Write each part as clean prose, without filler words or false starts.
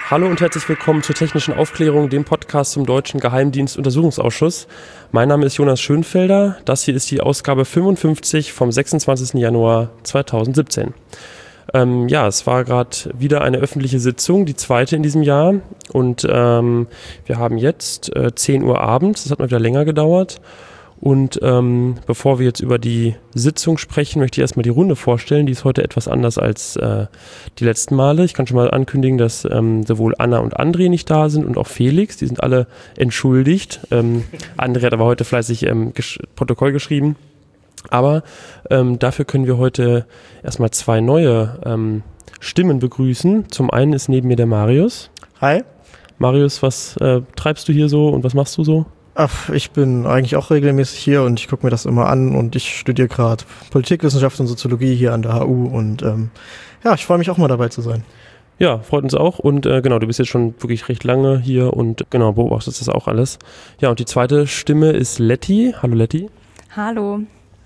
Hallo und herzlich willkommen zur Technischen Aufklärung, dem Podcast zum Deutschen Geheimdienstuntersuchungsausschuss. Mein Name ist Jonas Schönfelder. Das hier ist die Ausgabe 55 vom 26. Januar 2017. Es war gerade wieder eine öffentliche Sitzung, die zweite in diesem Jahr. Und wir haben jetzt 10 Uhr abends, das hat mal wieder länger gedauert. Und bevor wir jetzt über die Sitzung sprechen, möchte ich erstmal die Runde vorstellen. Die ist heute etwas anders als die letzten Male. Ich kann schon mal ankündigen, dass sowohl Anna und André nicht da sind und auch Felix. Die sind alle entschuldigt. André hat aber heute fleißig Protokoll geschrieben. Aber dafür können wir heute erstmal 2 neue Stimmen begrüßen. Zum einen ist neben mir der Marius. Hi. Marius, was treibst du hier so und was machst du so? Ach, ich bin eigentlich auch regelmäßig hier und ich gucke mir das immer an und ich studiere gerade Politikwissenschaft und Soziologie hier an der HU und ich freue mich auch mal dabei zu sein. Ja, freut uns auch und du bist jetzt schon wirklich recht lange hier und beobachtest das auch alles. Ja, und die zweite Stimme ist Letty. Hallo Letty. Hallo.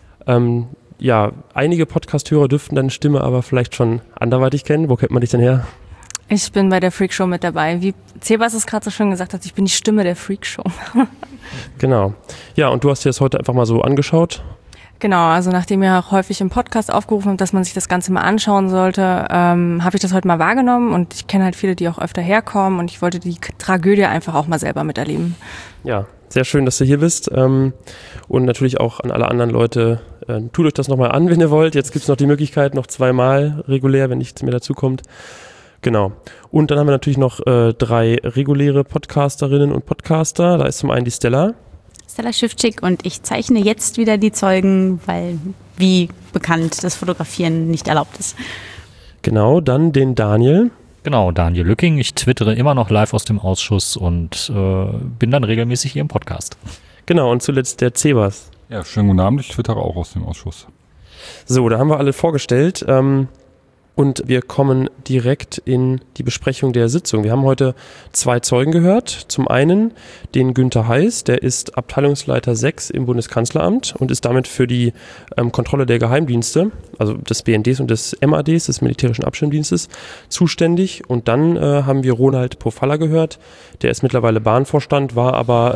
Einige Podcast-Hörer dürften deine Stimme aber vielleicht schon anderweitig kennen. Wo kennt man dich denn her? Ich bin bei der Freakshow mit dabei. Wie Sebas es gerade so schön gesagt hat, ich bin die Stimme der Freakshow. Genau. Ja, und du hast dir das heute einfach mal so angeschaut? Genau, also nachdem ihr auch häufig im Podcast aufgerufen habt, dass man sich das Ganze mal anschauen sollte, habe ich das heute mal wahrgenommen und ich kenne halt viele, die auch öfter herkommen und ich wollte die Tragödie einfach auch mal selber miterleben. Ja, sehr schön, dass du hier bist und natürlich auch an alle anderen Leute, tut euch das nochmal an, wenn ihr wollt. Jetzt gibt es noch die Möglichkeit, noch 2-mal regulär, wenn nichts mehr dazu kommt. Genau. Und dann haben wir natürlich noch 3 reguläre Podcasterinnen und Podcaster. Da ist zum einen die Stella. Stella Schiffczyk und ich zeichne jetzt wieder die Zeugen, weil, wie bekannt, das Fotografieren nicht erlaubt ist. Genau, dann den Daniel. Genau, Daniel Lücking. Ich twittere immer noch live aus dem Ausschuss und bin dann regelmäßig hier im Podcast. Genau, und zuletzt der Sebas. Ja, schönen guten Abend. Ich twittere auch aus dem Ausschuss. So, da haben wir alle vorgestellt. Und wir kommen direkt in die Besprechung der Sitzung. Wir haben heute 2 Zeugen gehört. Zum einen den Günther Heiß, der ist Abteilungsleiter 6 im Bundeskanzleramt und ist damit für die Kontrolle der Geheimdienste, also des BNDs und des MADs, des Militärischen Abschirmdienstes, zuständig. Und dann haben wir Ronald Pofalla gehört, der ist mittlerweile Bahnvorstand, war aber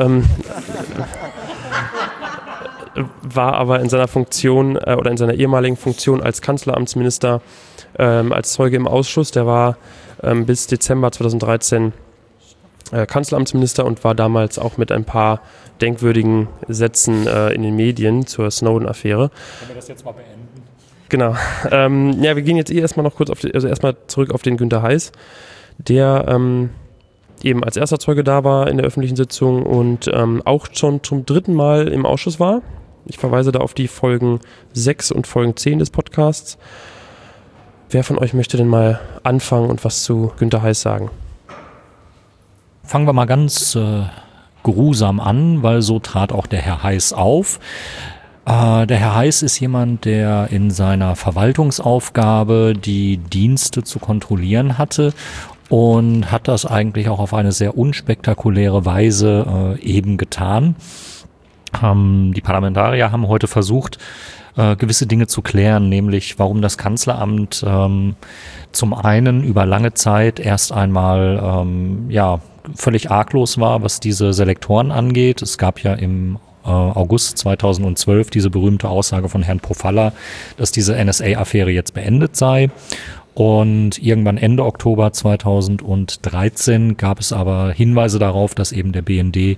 in seiner Funktion oder in seiner ehemaligen Funktion als Kanzleramtsminister als Zeuge im Ausschuss. Der war bis Dezember 2013 Kanzleramtsminister und war damals auch mit ein paar denkwürdigen Sätzen in den Medien zur Snowden-Affäre. Können wir das jetzt mal beenden? Genau. Wir gehen jetzt erstmal noch kurz erstmal zurück auf den Günther Heiß, der eben als erster Zeuge da war in der öffentlichen Sitzung und auch schon zum 3. Mal im Ausschuss war. Ich verweise da auf die Folgen 6 und Folgen 10 des Podcasts. Wer von euch möchte denn mal anfangen und was zu Günther Heiß sagen? Fangen wir mal ganz geruhsam an, weil so trat auch der Herr Heiß auf. Der Herr Heiß ist jemand, der in seiner Verwaltungsaufgabe die Dienste zu kontrollieren hatte und hat das eigentlich auch auf eine sehr unspektakuläre Weise eben getan. Die Parlamentarier haben heute versucht, gewisse Dinge zu klären, nämlich warum das Kanzleramt zum einen über lange Zeit erst einmal völlig arglos war, was diese Selektoren angeht. Es gab ja im August 2012 diese berühmte Aussage von Herrn Pofalla, dass diese NSA-Affäre jetzt beendet sei. Und irgendwann Ende Oktober 2013 gab es aber Hinweise darauf, dass eben der BND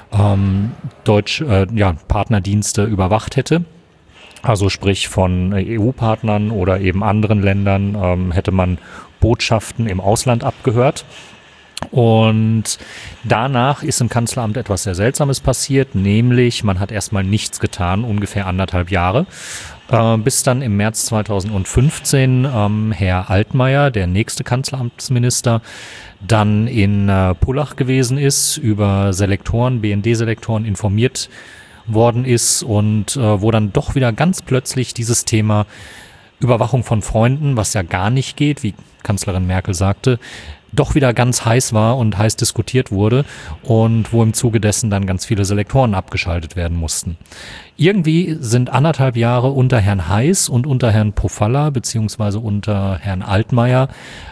Partnerdienste überwacht hätte. Also sprich von EU-Partnern oder eben anderen Ländern hätte man Botschaften im Ausland abgehört. Und danach ist im Kanzleramt etwas sehr Seltsames passiert, nämlich man hat erstmal nichts getan, ungefähr 1,5 Jahre. Bis dann im März 2015 Herr Altmaier, der nächste Kanzleramtsminister, dann in Pullach gewesen ist, über Selektoren, BND-Selektoren informiert worden ist und wo dann doch wieder ganz plötzlich dieses Thema Überwachung von Freunden, was ja gar nicht geht, wie Kanzlerin Merkel sagte, doch wieder ganz heiß war und heiß diskutiert wurde und wo im Zuge dessen dann ganz viele Selektoren abgeschaltet werden mussten. Irgendwie sind 1,5 Jahre unter Herrn Heiß und unter Herrn Pofalla beziehungsweise unter Herrn Altmaier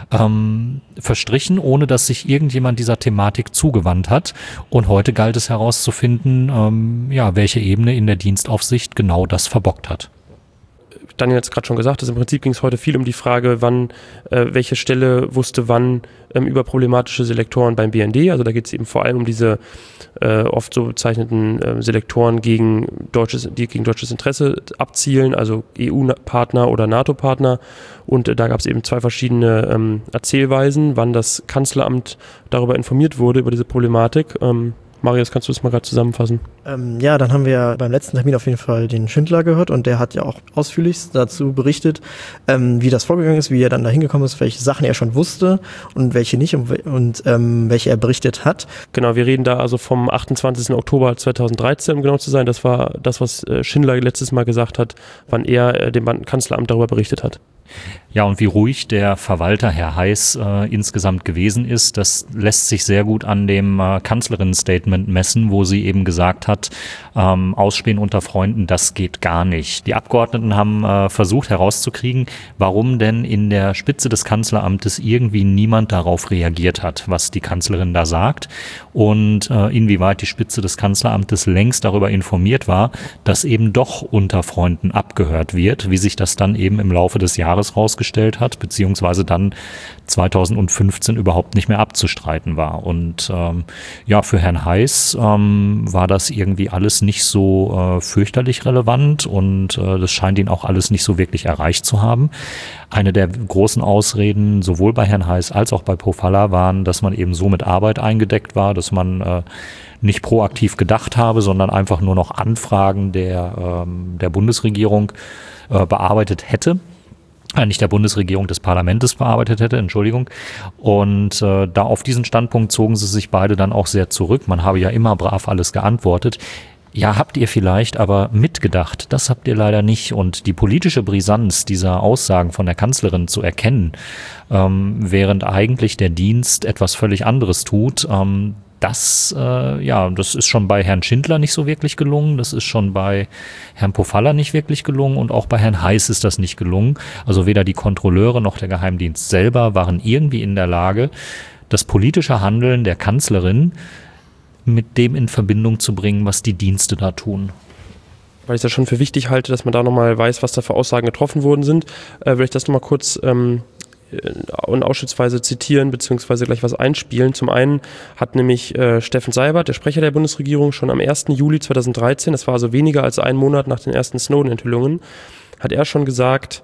verstrichen, ohne dass sich irgendjemand dieser Thematik zugewandt hat. Und heute galt es herauszufinden, welche Ebene in der Dienstaufsicht genau das verbockt hat. Daniel hat es gerade schon gesagt, im Prinzip ging es heute viel um die Frage, wann, welche Stelle wusste wann über problematische Selektoren beim BND. Also da geht es eben vor allem um diese oft so bezeichneten Selektoren, die gegen deutsches Interesse abzielen, also EU-Partner oder NATO-Partner. Und da gab es eben 2 verschiedene Erzählweisen, wann das Kanzleramt darüber informiert wurde, über diese Problematik. Marius, kannst du das mal gerade zusammenfassen? Dann haben wir beim letzten Termin auf jeden Fall den Schindler gehört und der hat ja auch ausführlich dazu berichtet, wie das vorgegangen ist, wie er dann da hingekommen ist, welche Sachen er schon wusste und welche nicht und welche er berichtet hat. Genau, wir reden da also vom 28. Oktober 2013, um genau zu sein. Das war das, was Schindler letztes Mal gesagt hat, wann er dem Kanzleramt darüber berichtet hat. Ja, und wie ruhig der Verwalter, Herr Heiß, insgesamt gewesen ist, das lässt sich sehr gut an dem Kanzlerin-Statement messen, wo sie eben gesagt hat, Ausspähen unter Freunden, das geht gar nicht. Die Abgeordneten haben versucht herauszukriegen, warum denn in der Spitze des Kanzleramtes irgendwie niemand darauf reagiert hat, was die Kanzlerin da sagt und inwieweit die Spitze des Kanzleramtes längst darüber informiert war, dass eben doch unter Freunden abgehört wird, wie sich das dann eben im Laufe des Jahres rausgestellt hat, beziehungsweise dann 2015 überhaupt nicht mehr abzustreiten war. Und für Herrn Heiß war das irgendwie alles nicht so fürchterlich relevant und das scheint ihn auch alles nicht so wirklich erreicht zu haben. Eine der großen Ausreden sowohl bei Herrn Heiß als auch bei Pofalla waren, dass man eben so mit Arbeit eingedeckt war, dass man nicht proaktiv gedacht habe, sondern einfach nur noch Anfragen der Bundesregierung bearbeitet hätte. Nicht der Bundesregierung, des Parlaments bearbeitet hätte, Entschuldigung. Und da auf diesen Standpunkt zogen sie sich beide dann auch sehr zurück. Man habe ja immer brav alles geantwortet. Ja, habt ihr vielleicht, aber mitgedacht, das habt ihr leider nicht. Und die politische Brisanz dieser Aussagen von der Kanzlerin zu erkennen, während eigentlich der Dienst etwas völlig anderes tut, das ist schon bei Herrn Schindler nicht so wirklich gelungen, das ist schon bei Herrn Pofalla nicht wirklich gelungen und auch bei Herrn Heiß ist das nicht gelungen. Also weder die Kontrolleure noch der Geheimdienst selber waren irgendwie in der Lage, das politische Handeln der Kanzlerin mit dem in Verbindung zu bringen, was die Dienste da tun. Weil ich das schon für wichtig halte, dass man da nochmal weiß, was da für Aussagen getroffen worden sind, will ich das nochmal kurz und ausschnittsweise zitieren beziehungsweise gleich was einspielen. Zum einen hat nämlich Steffen Seibert, der Sprecher der Bundesregierung, schon am 1. Juli 2013, das war also weniger als einen Monat nach den ersten Snowden-Enthüllungen, hat er schon gesagt,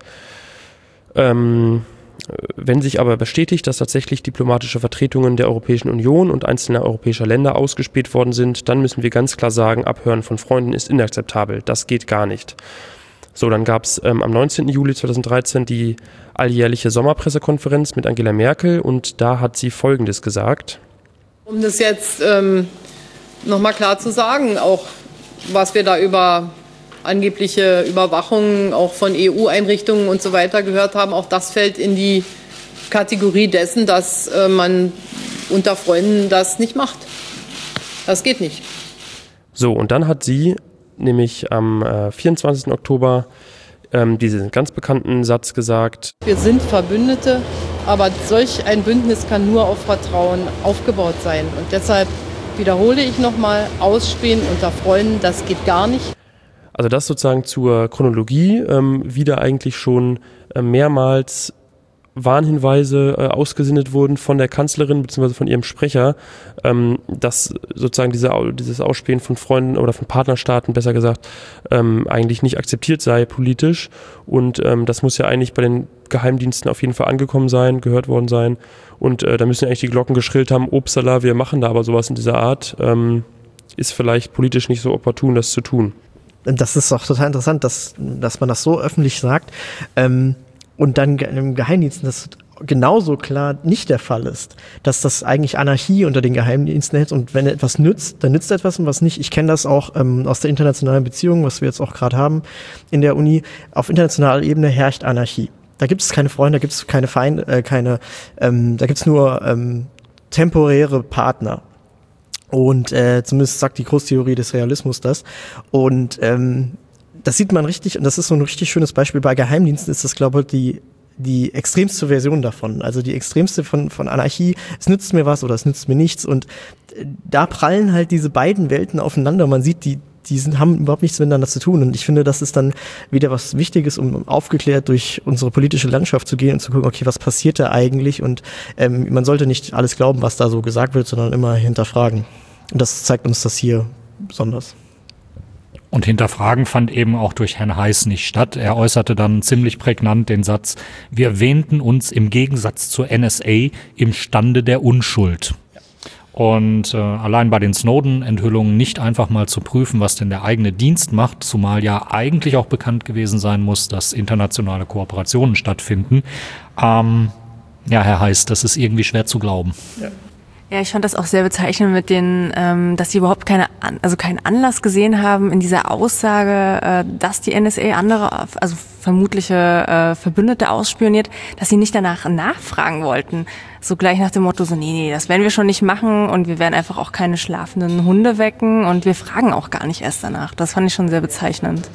wenn sich aber bestätigt, dass tatsächlich diplomatische Vertretungen der Europäischen Union und einzelner europäischer Länder ausgespäht worden sind, dann müssen wir ganz klar sagen, Abhören von Freunden ist inakzeptabel. Das geht gar nicht. So, dann gab es am 19. Juli 2013 die alljährliche Sommerpressekonferenz mit Angela Merkel und da hat sie Folgendes gesagt. Um das jetzt nochmal klar zu sagen, auch was wir da über angebliche Überwachung auch von EU-Einrichtungen und so weiter gehört haben, auch das fällt in die Kategorie dessen, dass man unter Freunden das nicht macht. Das geht nicht. So, und dann hat sie nämlich am 24. Oktober diesen ganz bekannten Satz gesagt. Wir sind Verbündete, aber solch ein Bündnis kann nur auf Vertrauen aufgebaut sein. Und deshalb wiederhole ich nochmal, Ausspähen unter Freunden, das geht gar nicht. Also das sozusagen zur Chronologie, wieder eigentlich schon mehrmals Warnhinweise ausgesendet wurden von der Kanzlerin bzw. von ihrem Sprecher, dass sozusagen dieses Ausspähen von Freunden oder von Partnerstaaten, besser gesagt, eigentlich nicht akzeptiert sei politisch. Und das muss ja eigentlich bei den Geheimdiensten auf jeden Fall angekommen sein, gehört worden sein. Und da müssen ja eigentlich die Glocken geschrillt haben, upsala, wir machen da aber sowas in dieser Art. Ist vielleicht politisch nicht so opportun, das zu tun. Das ist auch total interessant, dass man das so öffentlich sagt. Und dann im Geheimdiensten das genauso klar nicht der Fall ist, dass das eigentlich Anarchie unter den Geheimdiensten hält und wenn etwas nützt, dann nützt etwas und was nicht. Ich kenne das auch aus der internationalen Beziehung, was wir jetzt auch gerade haben in der Uni. Auf internationaler Ebene herrscht Anarchie. Da gibt es keine Freunde, da gibt es keine Feinde, da gibt es nur temporäre Partner. Und zumindest sagt die Großtheorie des Realismus das. Und das sieht man richtig, und das ist so ein richtig schönes Beispiel. Bei Geheimdiensten ist das, glaube ich, die extremste Version davon. Also die extremste von Anarchie. Es nützt mir was oder es nützt mir nichts. Und da prallen halt diese beiden Welten aufeinander. Man sieht, die haben überhaupt nichts miteinander zu tun. Und ich finde, das ist dann wieder was Wichtiges, um aufgeklärt durch unsere politische Landschaft zu gehen und zu gucken, okay, was passiert da eigentlich? Und man sollte nicht alles glauben, was da so gesagt wird, sondern immer hinterfragen. Und das zeigt uns das hier besonders. Und Hinterfragen fand eben auch durch Herrn Heiß nicht statt. Er äußerte dann ziemlich prägnant den Satz: Wir wähnten uns im Gegensatz zur NSA im Stande der Unschuld. Und allein bei den Snowden-Enthüllungen nicht einfach mal zu prüfen, was denn der eigene Dienst macht, zumal ja eigentlich auch bekannt gewesen sein muss, dass internationale Kooperationen stattfinden. Herr Heiß, das ist irgendwie schwer zu glauben. Ja, ich fand das auch sehr bezeichnend mit den, dass sie überhaupt keinen Anlass gesehen haben in dieser Aussage, dass die NSA andere, also vermutliche Verbündete ausspioniert, dass sie nicht danach nachfragen wollten. So gleich nach dem Motto, so nee, das werden wir schon nicht machen und wir werden einfach auch keine schlafenden Hunde wecken und wir fragen auch gar nicht erst danach. Das fand ich schon sehr bezeichnend.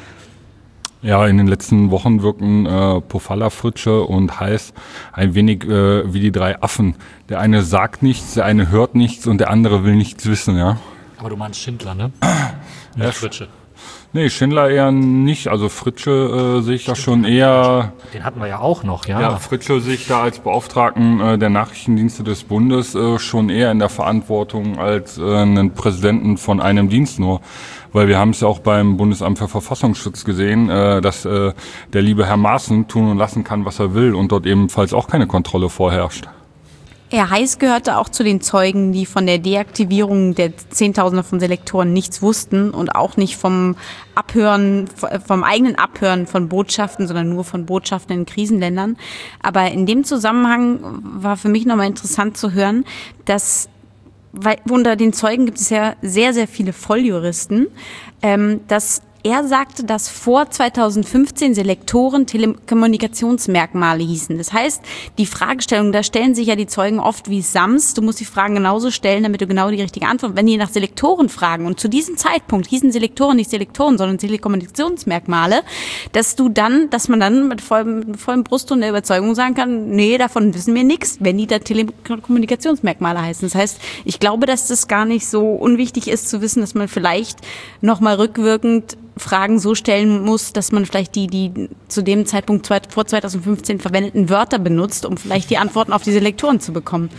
Ja, in den letzten Wochen wirken Pofalla, Fritzsche und Heiß ein wenig wie die drei Affen. Der eine sagt nichts, der eine hört nichts und der andere will nichts wissen, ja. Aber du meinst Schindler, ne? Ja, Fritzsche. Nee, Schindler eher nicht. Also Fritzsche sehe ich da schon eher... Den hatten wir ja auch noch, ja. Ja, Fritzsche sehe ich da als Beauftragten der Nachrichtendienste des Bundes schon eher in der Verantwortung als einen Präsidenten von einem Dienst nur. Weil wir haben es ja auch beim Bundesamt für Verfassungsschutz gesehen, dass der liebe Herr Maaßen tun und lassen kann, was er will und dort ebenfalls auch keine Kontrolle vorherrscht. Herr Heiß gehörte auch zu den Zeugen, die von der Deaktivierung der Zehntausende von Selektoren nichts wussten und auch nicht vom eigenen Abhören von Botschaften, sondern nur von Botschaften in Krisenländern. Aber in dem Zusammenhang war für mich nochmal interessant zu hören, dass, weil unter den Zeugen gibt es ja sehr, sehr viele Volljuristen, dass er sagte, dass vor 2015 Selektoren Telekommunikationsmerkmale hießen. Das heißt, die Fragestellung, da stellen sich ja die Zeugen oft wie Sams. Du musst die Fragen genauso stellen, damit du genau die richtige Antwort. Wenn die nach Selektoren fragen und zu diesem Zeitpunkt hießen Selektoren nicht Selektoren, sondern Telekommunikationsmerkmale, dass man dann mit vollem Brustton der Überzeugung sagen kann, nee, davon wissen wir nichts, wenn die da Telekommunikationsmerkmale heißen. Das heißt, ich glaube, dass das gar nicht so unwichtig ist zu wissen, dass man vielleicht nochmal rückwirkend Fragen so stellen muss, dass man vielleicht die zu dem Zeitpunkt vor 2015 verwendeten Wörter benutzt, um vielleicht die Antworten auf diese Lektoren zu bekommen.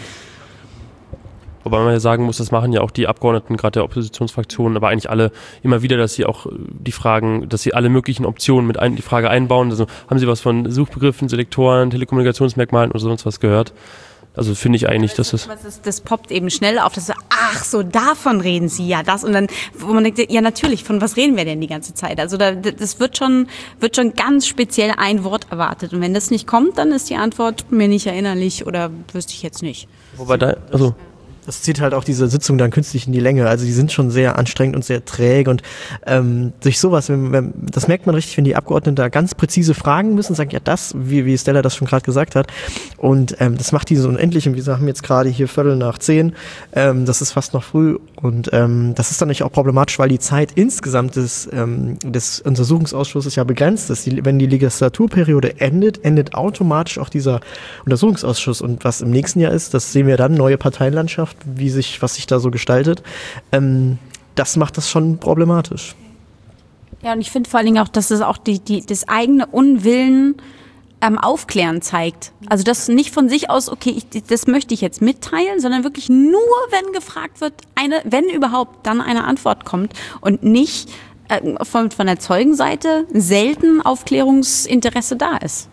Wobei man ja sagen muss, das machen ja auch die Abgeordneten, gerade der Oppositionsfraktionen, aber eigentlich alle immer wieder, dass sie auch die Fragen, dass sie alle möglichen Optionen mit die Frage einbauen. Also haben sie was von Suchbegriffen, Selektoren, Telekommunikationsmerkmalen oder sonst was gehört? Also finde ich eigentlich, dass das poppt eben schnell auf, dass so davon reden sie, ja, das. Und dann, wo man denkt, ja natürlich, von was reden wir denn die ganze Zeit? Also das wird schon ganz speziell ein Wort erwartet. Und wenn das nicht kommt, dann ist die Antwort mir nicht erinnerlich oder wüsste ich jetzt nicht. Wobei das zieht halt auch diese Sitzung dann künstlich in die Länge. Also die sind schon sehr anstrengend und sehr träge und durch sowas, das merkt man richtig, wenn die Abgeordneten da ganz präzise fragen müssen, sagen, ja das, wie Stella das schon gerade gesagt hat, und das macht die so unendlich, und wir haben jetzt gerade hier 9:15, das ist fast noch früh, und das ist dann nicht auch problematisch, weil die Zeit insgesamt des Untersuchungsausschusses ja begrenzt ist. Wenn die Legislaturperiode endet automatisch auch dieser Untersuchungsausschuss, und was im nächsten Jahr ist, das sehen wir dann, neue Parteienlandschaft, was sich da so gestaltet, das macht das schon problematisch. Ja, und ich finde vor allen Dingen auch, dass es auch das eigene Unwillen Aufklären zeigt. Also das nicht von sich aus, okay, das möchte ich jetzt mitteilen, sondern wirklich nur, wenn gefragt wird, wenn überhaupt dann eine Antwort kommt und nicht von der Zeugenseite selten Aufklärungsinteresse da ist.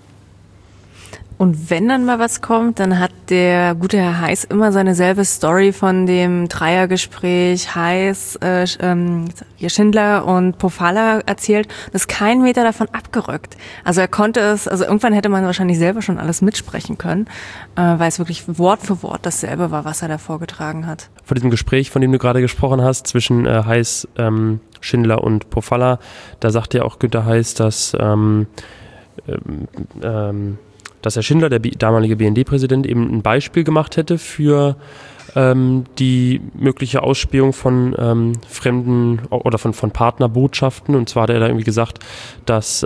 Und wenn dann mal was kommt, dann hat der gute Herr Heiß immer seine selbe Story von dem Dreiergespräch Heiß, Schindler und Pofalla erzählt. Das ist kein Meter davon abgerückt. Also er konnte es, also irgendwann hätte man wahrscheinlich selber schon alles mitsprechen können, weil es wirklich Wort für Wort dasselbe war, was er da vorgetragen hat. Vor diesem Gespräch, von dem du gerade gesprochen hast, zwischen Heiß, Schindler und Pofalla, da sagt ja auch Günter Heiß, dass dass Herr Schindler, der damalige BND-Präsident, eben ein Beispiel gemacht hätte für die mögliche Ausspähung von fremden oder von Partnerbotschaften. Und zwar hat er da irgendwie gesagt, dass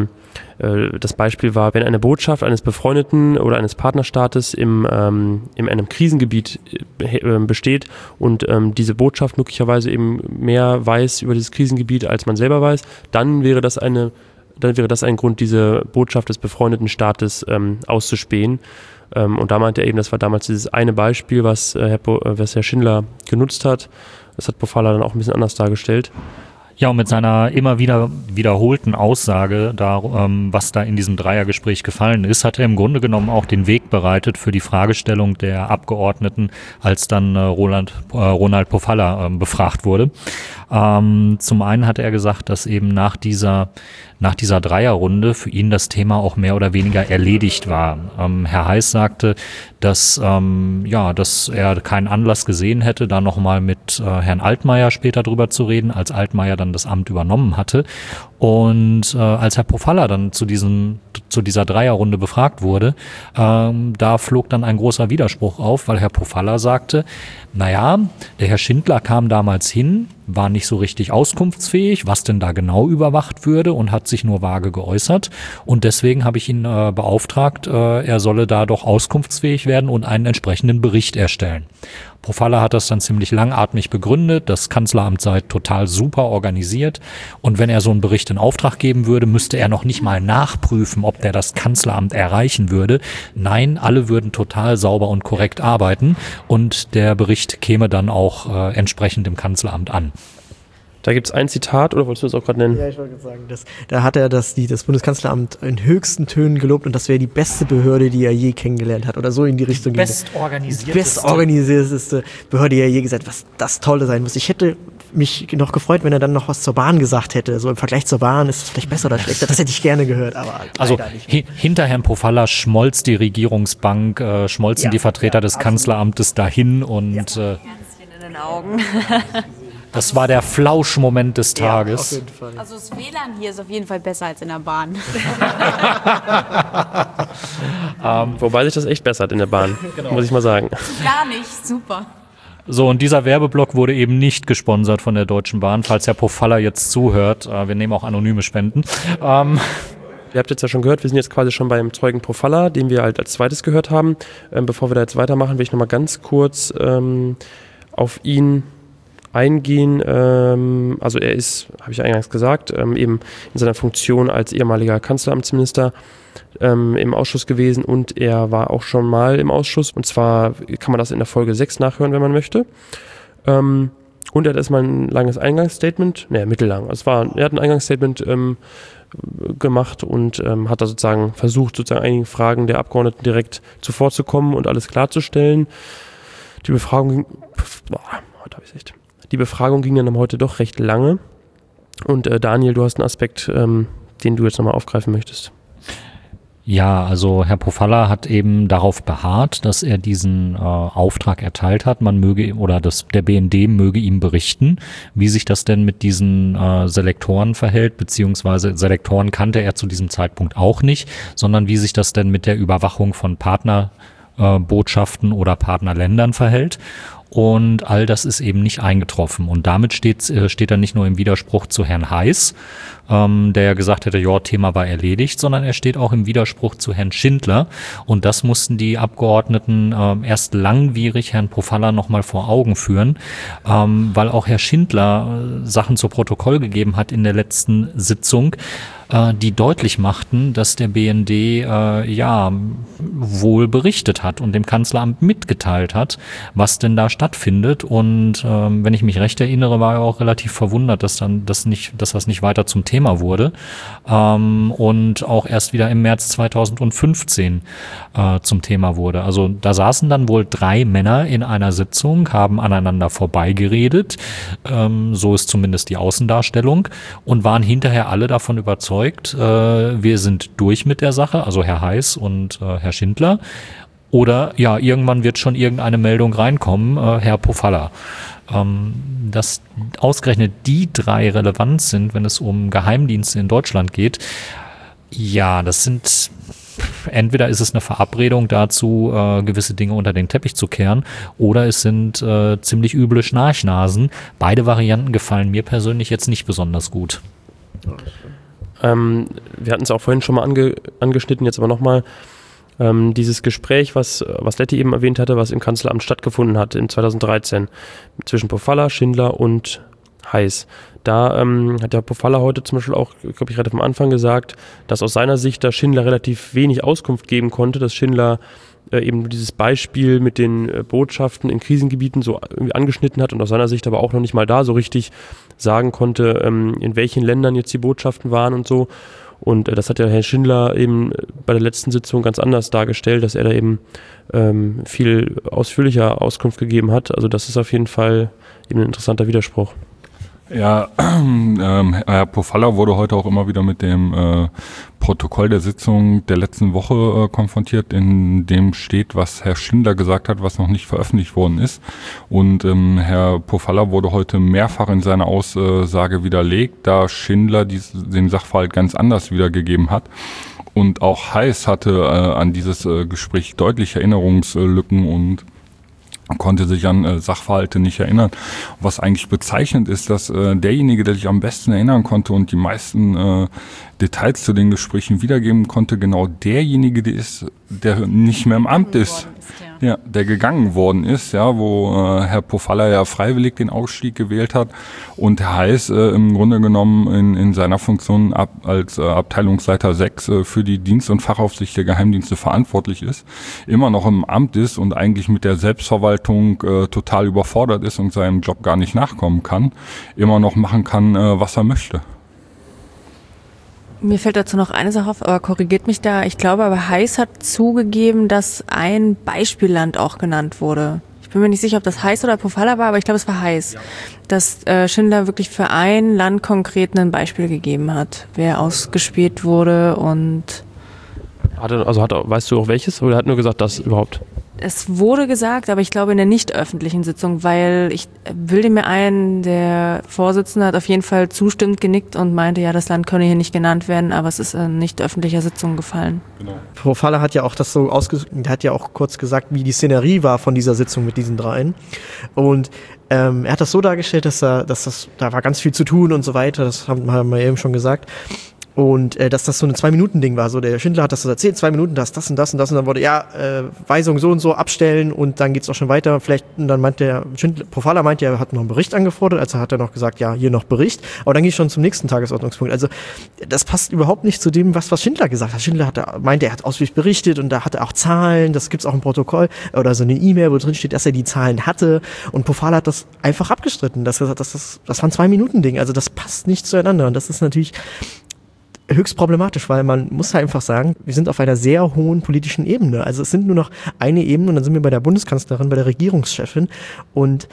das Beispiel war, wenn eine Botschaft eines befreundeten oder eines Partnerstaates in einem Krisengebiet besteht und diese Botschaft möglicherweise eben mehr weiß über dieses Krisengebiet, als man selber weiß, dann wäre das ein Grund, diese Botschaft des befreundeten Staates auszuspähen. Und da meinte er eben, das war damals dieses eine Beispiel, was Herr Schindler genutzt hat. Das hat Pofalla dann auch ein bisschen anders dargestellt. Ja, und mit seiner immer wieder wiederholten Aussage, was da in diesem Dreiergespräch gefallen ist, hat er im Grunde genommen auch den Weg bereitet für die Fragestellung der Abgeordneten, als dann Ronald Pofalla befragt wurde. Zum einen hat er gesagt, dass eben nach dieser Dreierrunde für ihn das Thema auch mehr oder weniger erledigt war. Herr Heiß sagte, dass er keinen Anlass gesehen hätte, da nochmal mit Herrn Altmaier später drüber zu reden, als Altmaier dann das Amt übernommen hatte. Und als Herr Pofalla dann zu dieser Dreierrunde befragt wurde, da flog dann ein großer Widerspruch auf, weil Herr Pofalla sagte, naja, der Herr Schindler kam damals hin, war nicht so richtig auskunftsfähig, was denn da genau überwacht würde und hat sich nur vage geäußert. Und deswegen habe ich ihn beauftragt, er solle da doch auskunftsfähig werden und einen entsprechenden Bericht erstellen. Pofalla hat das dann ziemlich langatmig begründet, das Kanzleramt sei total super organisiert und wenn er so einen Bericht in Auftrag geben würde, müsste er noch nicht mal nachprüfen, ob der das Kanzleramt erreichen würde. Nein, alle würden total sauber und korrekt arbeiten und der Bericht käme dann auch entsprechend im Kanzleramt an. Da gibt es ein Zitat, oder wolltest du das auch gerade nennen? Ja, ich wollte gerade sagen, da hat er das Bundeskanzleramt in höchsten Tönen gelobt und das wäre die beste Behörde, die er je kennengelernt hat oder so in die Richtung. Die bestorganisierteste Behörde, die er je gesagt hat, was das Tolle sein muss. Ich hätte mich noch gefreut, wenn er dann noch was zur Bahn gesagt hätte. So im Vergleich zur Bahn ist es vielleicht besser oder schlechter. Das hätte ich gerne gehört, aber also hinter Herrn Pofalla schmolz die Regierungsbank, schmolzen die Vertreter des Kanzleramtes dahin und Herzchen in den Augen. Das war der Flauschmoment des Tages. Ja, auf jeden Fall. Also das WLAN hier ist auf jeden Fall besser als in der Bahn. Wobei sich das echt bessert in der Bahn, muss ich mal sagen. Gar nicht, super. So, und dieser Werbeblock wurde eben nicht gesponsert von der Deutschen Bahn, falls Herr Pofalla jetzt zuhört. Wir nehmen auch anonyme Spenden. Ihr habt jetzt ja schon gehört, wir sind jetzt quasi schon beim Zeugen Pofalla, den wir halt als zweites gehört haben. Bevor wir da jetzt weitermachen, will ich nochmal ganz kurz auf ihn eingehen. Also er ist, habe ich eingangs gesagt, eben in seiner Funktion als ehemaliger Kanzleramtsminister im Ausschuss gewesen und er war auch schon mal im Ausschuss und zwar kann man das in der Folge 6 nachhören, wenn man möchte. Und er hat erstmal ein langes Eingangsstatement, mittellang. Er hat ein Eingangsstatement gemacht und hat da sozusagen versucht, einigen Fragen der Abgeordneten direkt zuvorzukommen und alles klarzustellen. Die Befragung ging dann heute doch recht lange. Und Daniel, du hast einen Aspekt, den du jetzt nochmal aufgreifen möchtest. Ja, also Herr Pofalla hat eben darauf beharrt, dass er diesen Auftrag erteilt hat. Der BND möge ihm berichten, wie sich das denn mit diesen Selektoren verhält, beziehungsweise Selektoren kannte er zu diesem Zeitpunkt auch nicht, sondern wie sich das denn mit der Überwachung von Partnerbotschaften oder Partnerländern verhält. Und all das ist eben nicht eingetroffen. Und damit steht er nicht nur im Widerspruch zu Herrn Heiß, der ja gesagt hätte, ja, Thema war erledigt, sondern er steht auch im Widerspruch zu Herrn Schindler. Und das mussten die Abgeordneten erst langwierig Herrn Pofalla nochmal vor Augen führen, weil auch Herr Schindler Sachen zu Protokoll gegeben hat in der letzten Sitzung, die deutlich machten, dass der BND wohl berichtet hat und dem Kanzleramt mitgeteilt hat, was denn da stattfindet. Und wenn ich mich recht erinnere, war er auch relativ verwundert, dass das nicht weiter zum Thema wurde und auch erst wieder im März 2015 zum Thema wurde. Also da saßen dann wohl 3 Männer in einer Sitzung, haben aneinander vorbeigeredet, so ist zumindest die Außendarstellung, und waren hinterher alle davon überzeugt, wir sind durch mit der Sache, also Herr Heiß und Herr Schindler. Oder ja, irgendwann wird schon irgendeine Meldung reinkommen, Herr Pofalla. Dass ausgerechnet die 3 relevant sind, wenn es um Geheimdienste in Deutschland geht, Ja, das sind, entweder ist es eine Verabredung dazu, gewisse Dinge unter den Teppich zu kehren, oder es sind ziemlich üble Schnarchnasen. Beide Varianten gefallen mir persönlich jetzt nicht besonders gut. Wir hatten es auch vorhin schon mal angeschnitten, jetzt aber nochmal. Dieses Gespräch, was Letti eben erwähnt hatte, was im Kanzleramt stattgefunden hat in 2013 zwischen Pofalla, Schindler und Heiß. Da hat der Pofalla heute zum Beispiel auch, glaube ich, relativ am Anfang gesagt, dass aus seiner Sicht da Schindler relativ wenig Auskunft geben konnte, dass Schindler eben dieses Beispiel mit den Botschaften in Krisengebieten so irgendwie angeschnitten hat und aus seiner Sicht aber auch noch nicht mal da so richtig sagen konnte, in welchen Ländern jetzt die Botschaften waren und so. Und das hat ja Herr Schindler eben bei der letzten Sitzung ganz anders dargestellt, dass er da eben viel ausführlicher Auskunft gegeben hat. Also das ist auf jeden Fall eben ein interessanter Widerspruch. Ja, Herr Pofalla wurde heute auch immer wieder mit dem Protokoll der Sitzung der letzten Woche konfrontiert, in dem steht, was Herr Schindler gesagt hat, was noch nicht veröffentlicht worden ist. Und Herr Pofalla wurde heute mehrfach in seiner Aussage widerlegt, da Schindler den Sachverhalt ganz anders wiedergegeben hat. Und auch Heiß hatte an dieses Gespräch deutliche Erinnerungslücken und konnte sich an Sachverhalte nicht erinnern. Was eigentlich bezeichnend ist, dass derjenige, der sich am besten erinnern konnte und die meisten Details zu den Gesprächen wiedergeben konnte, genau derjenige ist, der nicht mehr im Amt ist. Ja, der gegangen worden ist, ja, wo Herr Pofalla ja freiwillig den Ausstieg gewählt hat und Herr Heiß im Grunde genommen in seiner Funktion als Abteilungsleiter 6 für die Dienst- und Fachaufsicht der Geheimdienste verantwortlich ist, immer noch im Amt ist und eigentlich mit der Selbstverwaltung total überfordert ist und seinem Job gar nicht nachkommen kann, immer noch machen kann, was er möchte. Mir fällt dazu noch eine Sache auf, aber korrigiert mich da. Ich glaube aber, Heiß hat zugegeben, dass ein Beispielland auch genannt wurde. Ich bin mir nicht sicher, ob das Heiß oder Pofalla war, aber ich glaube, es war Heiß. Ja. Dass Schindler wirklich für ein Land konkret ein Beispiel gegeben hat, wer ausgespäht wurde und... Weißt du auch welches oder hat nur gesagt, das überhaupt? Es wurde gesagt, aber ich glaube in der nicht öffentlichen Sitzung, weil ich bilde mir ein, der Vorsitzende hat auf jeden Fall zustimmend genickt und meinte, ja, das Land könne hier nicht genannt werden, aber es ist in nicht öffentlicher Sitzung gefallen. Genau. Pofalla hat ja auch das so hat ja auch kurz gesagt, wie die Szenerie war von dieser Sitzung mit diesen dreien. Und er hat das so dargestellt, da war ganz viel zu tun und so weiter, das haben wir eben schon gesagt. Und dass das so ein 2-Minuten-Ding war. So der Schindler hat das so erzählt, 2 Minuten, das und das und das. Und dann wurde, Weisung so und so abstellen und dann geht's auch schon weiter. Vielleicht, und dann meint der Pofalla meint, er hat noch einen Bericht angefordert, also hat er noch gesagt, ja, hier noch Bericht. Aber dann geht's schon zum nächsten Tagesordnungspunkt. Also das passt überhaupt nicht zu dem, was Schindler gesagt hat. Schindler meinte, er hat ausführlich berichtet und da hat er auch Zahlen, das gibt's auch im Protokoll oder so eine E-Mail, wo drin steht, dass er die Zahlen hatte. Und Pofalla hat das einfach abgestritten. Das war ein 2-Minuten-Ding. Also das passt nicht zueinander. Und das ist natürlich höchst problematisch, weil man muss halt einfach sagen, wir sind auf einer sehr hohen politischen Ebene. Also es sind nur noch eine Ebene und dann sind wir bei der Bundeskanzlerin, bei der Regierungschefin und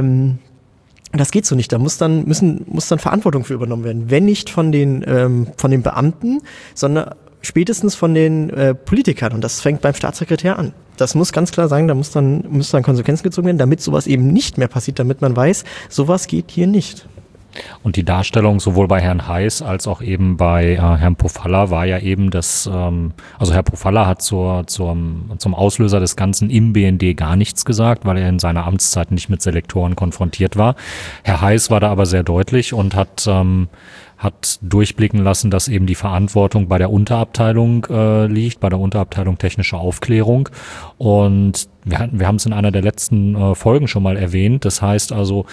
das geht so nicht. Da muss dann Verantwortung für übernommen werden. Wenn nicht von den Beamten, sondern spätestens von den Politikern. Und das fängt beim Staatssekretär an. Das muss ganz klar sagen, da muss dann Konsequenzen gezogen werden, damit sowas eben nicht mehr passiert, damit man weiß, sowas geht hier nicht. Und die Darstellung sowohl bei Herrn Heiß als auch eben bei Herrn Pofalla war ja eben, dass also Herr Pofalla hat zum Auslöser des Ganzen im BND gar nichts gesagt, weil er in seiner Amtszeit nicht mit Selektoren konfrontiert war. Herr Heiß war da aber sehr deutlich und hat durchblicken lassen, dass eben die Verantwortung bei der Unterabteilung liegt, bei der Unterabteilung technische Aufklärung. Und wir haben es in einer der letzten Folgen schon mal erwähnt. Das heißt also,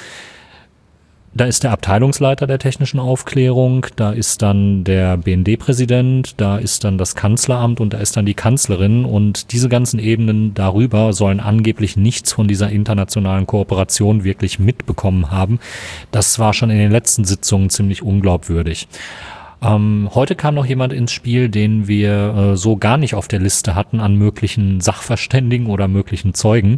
da ist der Abteilungsleiter der technischen Aufklärung, da ist dann der BND-Präsident, da ist dann das Kanzleramt und da ist dann die Kanzlerin und diese ganzen Ebenen darüber sollen angeblich nichts von dieser internationalen Kooperation wirklich mitbekommen haben. Das war schon in den letzten Sitzungen ziemlich unglaubwürdig. Heute kam noch jemand ins Spiel, den wir so gar nicht auf der Liste hatten an möglichen Sachverständigen oder möglichen Zeugen.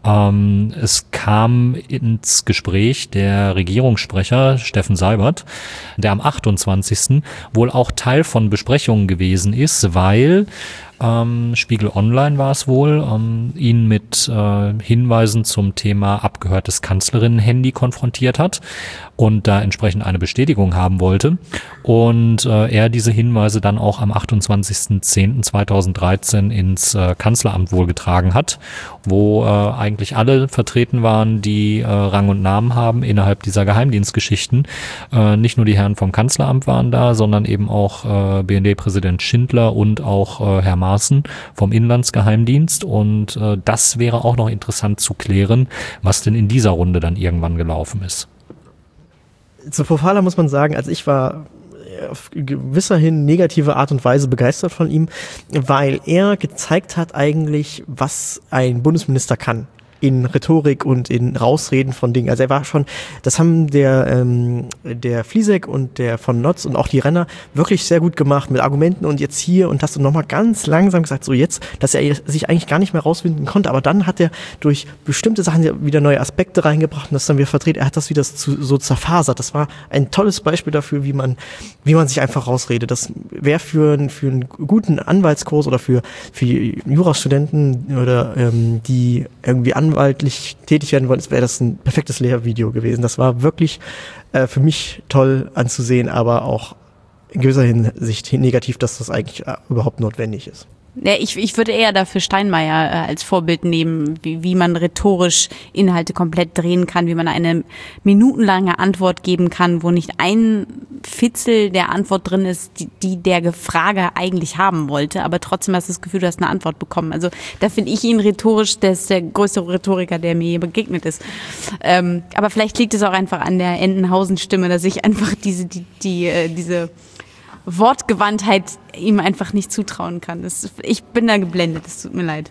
Es kam ins Gespräch der Regierungssprecher Steffen Seibert, der am 28. wohl auch Teil von Besprechungen gewesen ist, weil Spiegel Online war es wohl, ihn mit Hinweisen zum Thema abgehörtes Kanzlerinnen-Handy konfrontiert hat und da entsprechend eine Bestätigung haben wollte. Und er diese Hinweise dann auch am 28.10.2013 ins Kanzleramt wohl getragen hat, wo eigentlich alle vertreten waren, die Rang und Namen haben innerhalb dieser Geheimdienstgeschichten. Nicht nur die Herren vom Kanzleramt waren da, sondern eben auch BND-Präsident Schindler und auch Herr Maaßen vom Inlandsgeheimdienst. Und das wäre auch noch interessant zu klären, was denn in dieser Runde dann irgendwann gelaufen ist. Zu Pofalla muss man sagen, also ich war auf gewisserhin negative Art und Weise begeistert von ihm, weil er gezeigt hat eigentlich, was ein Bundesminister kann. In Rhetorik und in Rausreden von Dingen. Also er war schon, das haben der Fliesek und der von Notz und auch die Renner wirklich sehr gut gemacht mit Argumenten und jetzt hier und hast du nochmal ganz langsam gesagt, so jetzt, dass er sich eigentlich gar nicht mehr rauswinden konnte, aber dann hat er durch bestimmte Sachen wieder neue Aspekte reingebracht und das dann wieder verdreht, er hat das wieder so zerfasert. Das war ein tolles Beispiel dafür, wie man sich einfach rausredet. Das wäre für einen guten Anwaltskurs oder für Jurastudenten oder die irgendwie anwaltlich tätig werden wollen, wäre das ein perfektes Lehrvideo gewesen. Das war wirklich für mich toll anzusehen, aber auch in gewisser Hinsicht negativ, dass das eigentlich überhaupt notwendig ist. Ja, ich würde eher dafür Steinmeier als Vorbild nehmen, wie man rhetorisch Inhalte komplett drehen kann, wie man eine minutenlange Antwort geben kann, wo nicht ein Fitzel der Antwort drin ist, die der Frage eigentlich haben wollte, aber trotzdem hast du das Gefühl, du hast eine Antwort bekommen. Also da finde ich ihn rhetorisch, der ist der größte Rhetoriker, der mir je begegnet ist. Aber vielleicht liegt es auch einfach an der Entenhausen-Stimme, dass ich einfach diese Wortgewandtheit ihm einfach nicht zutrauen kann. Ich bin da geblendet, es tut mir leid.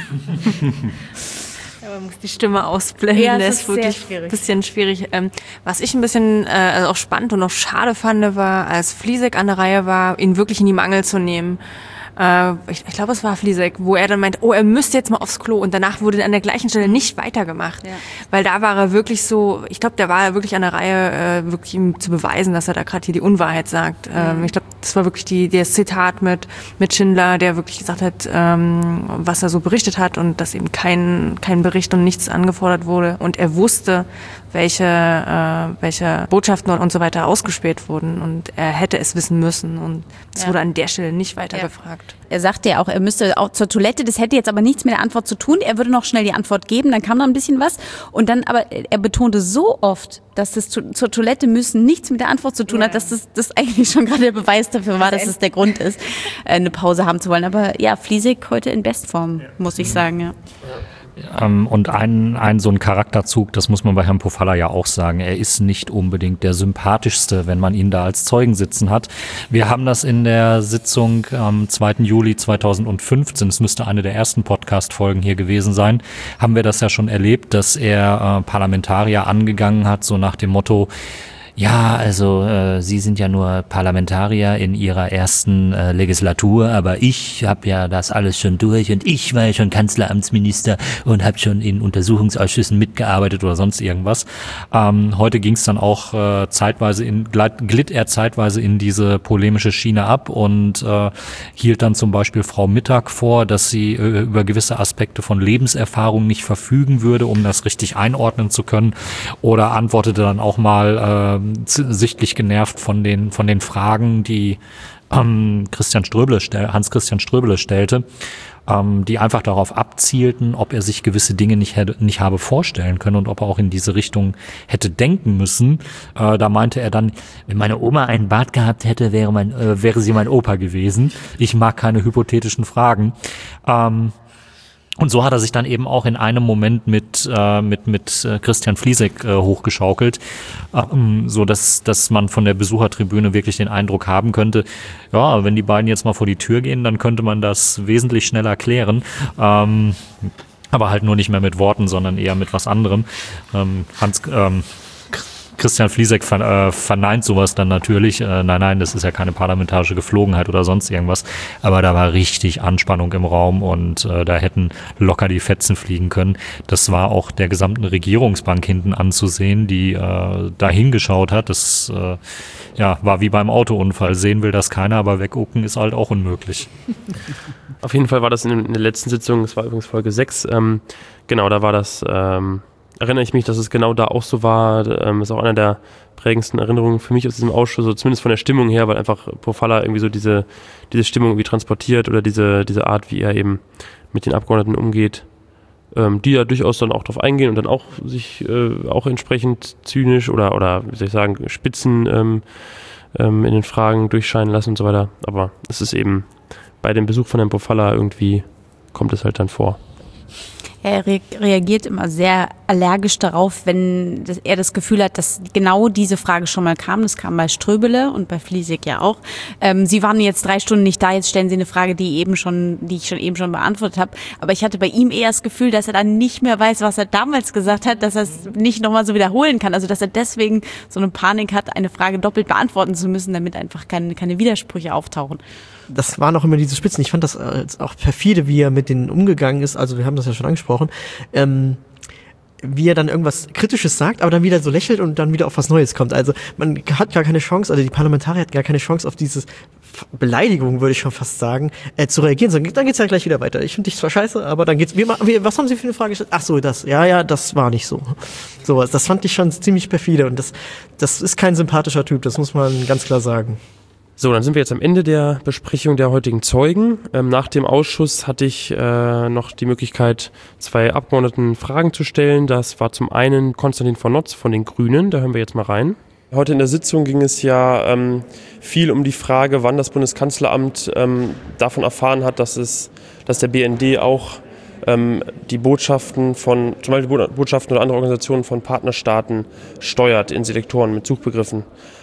Ja, man muss die Stimme ausblenden, ja, das ist wirklich ein bisschen schwierig. Was ich ein bisschen also auch spannend und auch schade fand, war, als Fliesek an der Reihe war, ihn wirklich in die Mangel zu nehmen. Ich glaube, es war Fliesek, wo er dann meint, er müsste jetzt mal aufs Klo und danach wurde an der gleichen Stelle nicht weitergemacht. Ja. Weil da war er wirklich so, ich glaube, da war er wirklich an der Reihe, wirklich ihm zu beweisen, dass er da gerade hier die Unwahrheit sagt. Ich glaube, das war wirklich das Zitat mit Schindler, der wirklich gesagt hat, was er so berichtet hat und dass eben kein Bericht und nichts angefordert wurde. Und er wusste, welche Botschaften und so weiter ausgespäht wurden und er hätte es wissen müssen und es wurde an der Stelle nicht weiter gefragt. Er sagte ja auch, er müsste auch zur Toilette, das hätte jetzt aber nichts mit der Antwort zu tun, er würde noch schnell die Antwort geben, dann kam noch ein bisschen was und dann aber, er betonte so oft, dass das zur Toilette müssen nichts mit der Antwort zu tun hat, dass das eigentlich schon gerade der Beweis dafür war, dass es der Grund ist, eine Pause haben zu wollen. Aber ja, Fliesek heute in Bestform, muss ich sagen, ja. Und ein so ein Charakterzug, das muss man bei Herrn Pofalla ja auch sagen, er ist nicht unbedingt der sympathischste, wenn man ihn da als Zeugen sitzen hat. Wir haben das in der Sitzung am 2. Juli 2015, es müsste eine der ersten Podcast-Folgen hier gewesen sein, haben wir das ja schon erlebt, dass er Parlamentarier angegangen hat, so nach dem Motto, ja, also Sie sind ja nur Parlamentarier in Ihrer ersten Legislatur, aber ich habe ja das alles schon durch und ich war ja schon Kanzleramtsminister und habe schon in Untersuchungsausschüssen mitgearbeitet oder sonst irgendwas. Heute ging es dann auch glitt er zeitweise in diese polemische Schiene ab und hielt dann zum Beispiel Frau Mittag vor, dass sie über gewisse Aspekte von Lebenserfahrung nicht verfügen würde, um das richtig einordnen zu können, oder antwortete dann auch mal sichtlich genervt von den Fragen, die Hans Christian Ströbele stellte, die einfach darauf abzielten, ob er sich gewisse Dinge nicht habe vorstellen können und ob er auch in diese Richtung hätte denken müssen. Da meinte er dann, wenn meine Oma einen Bart gehabt hätte, wäre sie mein Opa gewesen. Ich mag keine hypothetischen Fragen. Und so hat er sich dann eben auch in einem Moment mit Christian Fliesek hochgeschaukelt, so dass man von der Besuchertribüne wirklich den Eindruck haben könnte, ja, wenn die beiden jetzt mal vor die Tür gehen, dann könnte man das wesentlich schneller klären. Aber halt nur nicht mehr mit Worten, sondern eher mit was anderem. Christian Fliesek verneint sowas dann natürlich. Nein, das ist ja keine parlamentarische Geflogenheit oder sonst irgendwas. Aber da war richtig Anspannung im Raum und da hätten locker die Fetzen fliegen können. Das war auch der gesamten Regierungsbank hinten anzusehen, die da hingeschaut hat. Das war wie beim Autounfall. Sehen will das keiner, aber weggucken ist halt auch unmöglich. Auf jeden Fall war das in der letzten Sitzung, das war übrigens Folge 6, genau, da war das, erinnere ich mich, dass es genau da auch so war, ist auch einer der prägendsten Erinnerungen für mich aus diesem Ausschuss, so zumindest von der Stimmung her, weil einfach Pofalla irgendwie so diese Stimmung irgendwie transportiert oder diese Art, wie er eben mit den Abgeordneten umgeht, die ja durchaus dann auch drauf eingehen und dann auch sich auch entsprechend zynisch oder wie soll ich sagen, Spitzen in den Fragen durchscheinen lassen und so weiter, aber es ist eben bei dem Besuch von Herrn Pofalla irgendwie kommt es halt dann vor. Er reagiert immer sehr allergisch darauf, wenn er das Gefühl hat, dass genau diese Frage schon mal kam. Das kam bei Ströbele und bei Fliesek ja auch. Sie waren jetzt 3 Stunden nicht da, jetzt stellen Sie eine Frage, die ich schon eben beantwortet habe. Aber ich hatte bei ihm eher das Gefühl, dass er dann nicht mehr weiß, was er damals gesagt hat, dass er es nicht nochmal so wiederholen kann. Also dass er deswegen so eine Panik hat, eine Frage doppelt beantworten zu müssen, damit einfach keine Widersprüche auftauchen. Das waren auch immer diese Spitzen. Ich fand das auch perfide, wie er mit denen umgegangen ist. Also wir haben das ja schon angesprochen. Wie er dann irgendwas Kritisches sagt, aber dann wieder so lächelt und dann wieder auf was Neues kommt. Also man hat gar keine Chance, also die Parlamentarier hatten gar keine Chance auf diese Beleidigung, würde ich schon fast sagen, zu reagieren. So, dann geht's ja gleich wieder weiter. Ich finde dich zwar scheiße, aber dann geht's. Was haben Sie für eine Frage gestellt? Ach so, das. Ja, das war nicht so. Sowas. Das fand ich schon ziemlich perfide und das ist kein sympathischer Typ. Das muss man ganz klar sagen. So, dann sind wir jetzt am Ende der Besprechung der heutigen Zeugen. Nach dem Ausschuss hatte ich noch die Möglichkeit, 2 Abgeordneten Fragen zu stellen. Das war zum einen Konstantin von Notz von den Grünen, da hören wir jetzt mal rein. Heute in der Sitzung ging es ja viel um die Frage, wann das Bundeskanzleramt davon erfahren hat, dass der BND auch die Botschaften von, zum Beispiel Botschaften oder andere Organisationen von Partnerstaaten steuert in Selektoren mit Suchbegriffen.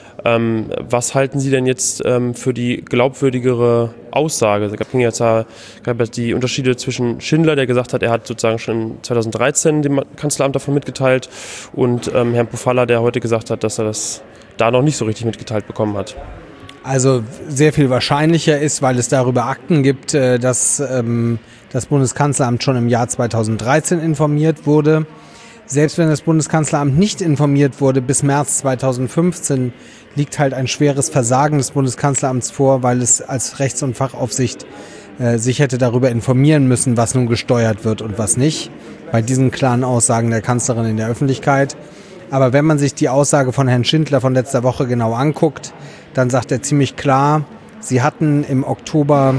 Was halten Sie denn jetzt für die glaubwürdigere Aussage? Es gab die Unterschiede zwischen Schindler, der gesagt hat, er hat sozusagen schon 2013 dem Kanzleramt davon mitgeteilt, und Herrn Pofalla, der heute gesagt hat, dass er das da noch nicht so richtig mitgeteilt bekommen hat. Also sehr viel wahrscheinlicher ist, weil es darüber Akten gibt, dass das Bundeskanzleramt schon im Jahr 2013 informiert wurde. Selbst wenn das Bundeskanzleramt nicht informiert wurde bis März 2015, liegt halt ein schweres Versagen des Bundeskanzleramts vor, weil es als Rechts- und Fachaufsicht sich hätte darüber informieren müssen, was nun gesteuert wird und was nicht, bei diesen klaren Aussagen der Kanzlerin in der Öffentlichkeit. Aber wenn man sich die Aussage von Herrn Schindler von letzter Woche genau anguckt, dann sagt er ziemlich klar, Sie hatten im Oktober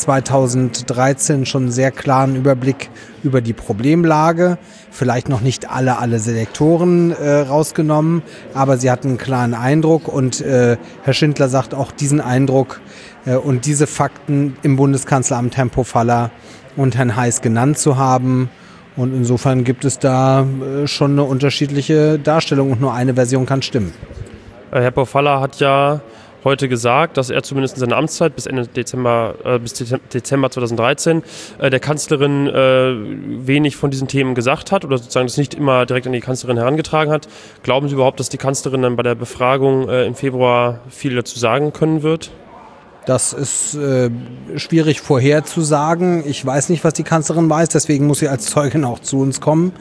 2013 schon einen sehr klaren Überblick über die Problemlage. Vielleicht noch nicht alle Selektoren rausgenommen, aber Sie hatten einen klaren Eindruck. Und Herr Schindler sagt auch, diesen Eindruck und diese Fakten im Bundeskanzleramt Herrn Pofalla und Herrn Heiß genannt zu haben. Und insofern gibt es da schon eine unterschiedliche Darstellung und nur eine Version kann stimmen. Herr Pofalla hat ja heute gesagt, dass er zumindest in seiner Amtszeit bis Dezember 2013 der Kanzlerin wenig von diesen Themen gesagt hat oder sozusagen das nicht immer direkt an die Kanzlerin herangetragen hat. Glauben Sie überhaupt, dass die Kanzlerin dann bei der Befragung im Februar viel dazu sagen können wird? Das ist schwierig vorherzusagen. Ich weiß nicht, was die Kanzlerin weiß, deswegen muss sie als Zeugin auch zu uns kommen.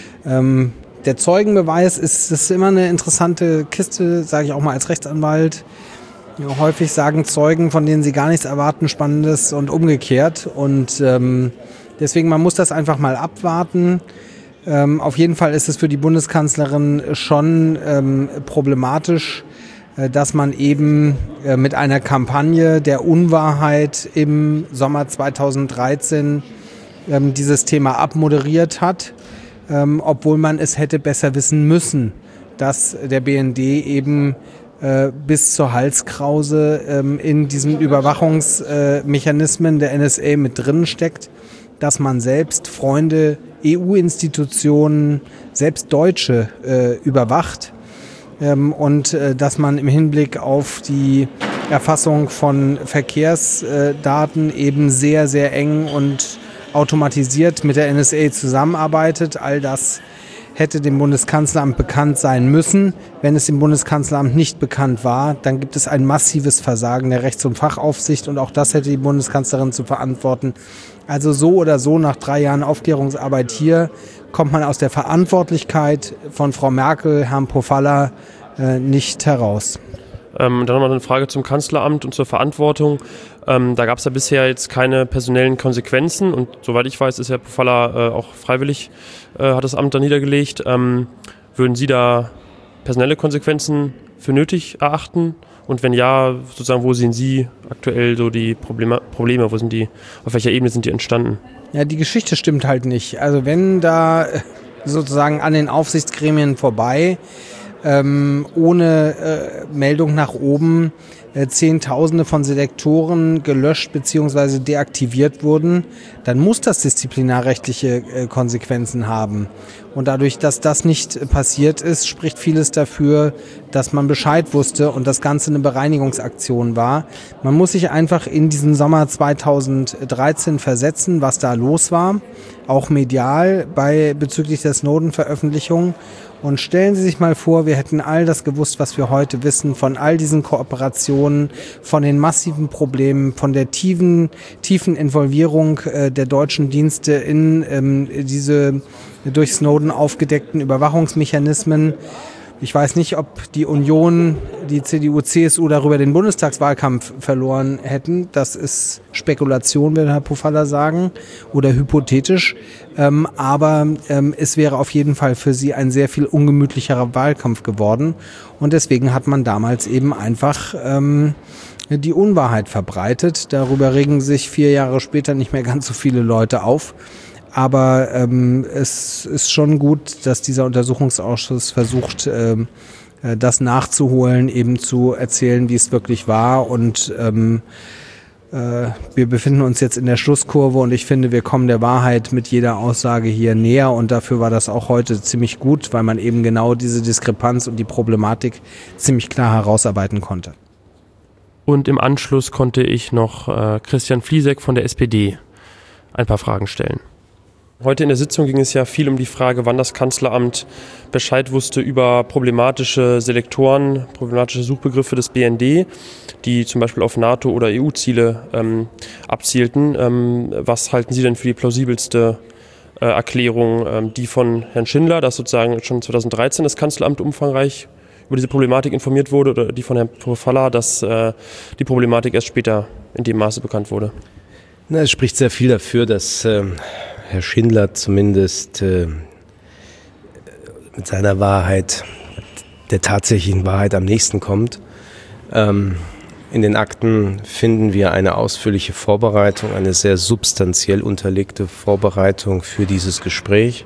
Der Zeugenbeweis ist immer eine interessante Kiste, sage ich auch mal als Rechtsanwalt. Ja, häufig sagen Zeugen, von denen sie gar nichts erwarten, Spannendes und umgekehrt. Und deswegen, man muss das einfach mal abwarten. Auf jeden Fall ist es für die Bundeskanzlerin schon problematisch, dass man eben mit einer Kampagne der Unwahrheit im Sommer 2013 dieses Thema abmoderiert hat, obwohl man es hätte besser wissen müssen, dass der BND eben bis zur Halskrause in diesen Überwachungsmechanismen der NSA mit drin steckt, dass man selbst Freunde, EU-Institutionen, selbst Deutsche überwacht und dass man im Hinblick auf die Erfassung von Verkehrsdaten eben sehr, sehr eng und automatisiert mit der NSA zusammenarbeitet. All das hätte dem Bundeskanzleramt bekannt sein müssen. Wenn es dem Bundeskanzleramt nicht bekannt war, dann gibt es ein massives Versagen der Rechts- und Fachaufsicht und auch das hätte die Bundeskanzlerin zu verantworten. Also so oder so, nach 3 Jahren Aufklärungsarbeit hier, kommt man aus der Verantwortlichkeit von Frau Merkel, Herrn Pofalla nicht heraus. Dann nochmal eine Frage zum Kanzleramt und zur Verantwortung. Da gab es ja bisher jetzt keine personellen Konsequenzen und soweit ich weiß, ist Herr Pofalla auch freiwillig, hat das Amt da niedergelegt. Würden Sie da personelle Konsequenzen für nötig erachten? Und wenn ja, sozusagen, wo sehen Sie aktuell so die Probleme, wo sind die, auf welcher Ebene sind die entstanden? Ja, die Geschichte stimmt halt nicht. Also wenn da sozusagen an den Aufsichtsgremien vorbei, ohne Meldung nach oben, Zehntausende von Selektoren gelöscht bzw. deaktiviert wurden, dann muss das disziplinarrechtliche Konsequenzen haben. Und dadurch, dass das nicht passiert ist, spricht vieles dafür, dass man Bescheid wusste und das Ganze eine Bereinigungsaktion war. Man muss sich einfach in diesen Sommer 2013 versetzen, was da los war, auch medial bezüglich der Snowden-Veröffentlichung. Und stellen Sie sich mal vor, wir hätten all das gewusst, was wir heute wissen, von all diesen Kooperationen, von den massiven Problemen, von der tiefen Involvierung der deutschen Dienste in diese durch Snowden aufgedeckten Überwachungsmechanismen. Ich weiß nicht, ob die Union, die CDU, CSU darüber den Bundestagswahlkampf verloren hätten. Das ist Spekulation, würde Herr Pofalla sagen, oder hypothetisch. Aber es wäre auf jeden Fall für sie ein sehr viel ungemütlicherer Wahlkampf geworden. Und deswegen hat man damals eben einfach die Unwahrheit verbreitet. Darüber regen sich 4 Jahre später nicht mehr ganz so viele Leute auf. Aber es ist schon gut, dass dieser Untersuchungsausschuss versucht, das nachzuholen, eben zu erzählen, wie es wirklich war. Und wir befinden uns jetzt in der Schlusskurve und ich finde, wir kommen der Wahrheit mit jeder Aussage hier näher. Und dafür war das auch heute ziemlich gut, weil man eben genau diese Diskrepanz und die Problematik ziemlich klar herausarbeiten konnte. Und im Anschluss konnte ich noch Christian Fliesek von der SPD ein paar Fragen stellen. Heute in der Sitzung ging es ja viel um die Frage, wann das Kanzleramt Bescheid wusste über problematische Selektoren, problematische Suchbegriffe des BND, die zum Beispiel auf NATO- oder EU-Ziele abzielten. Was halten Sie denn für die plausibelste Erklärung? Die von Herrn Schindler, dass sozusagen schon 2013 das Kanzleramt umfangreich über diese Problematik informiert wurde, oder die von Herrn Pofalla, dass die Problematik erst später in dem Maße bekannt wurde? Es spricht sehr viel dafür, dass Herr Schindler zumindest mit seiner Wahrheit, der tatsächlichen Wahrheit am nächsten kommt. In den Akten finden wir eine ausführliche Vorbereitung, eine sehr substanziell unterlegte Vorbereitung für dieses Gespräch.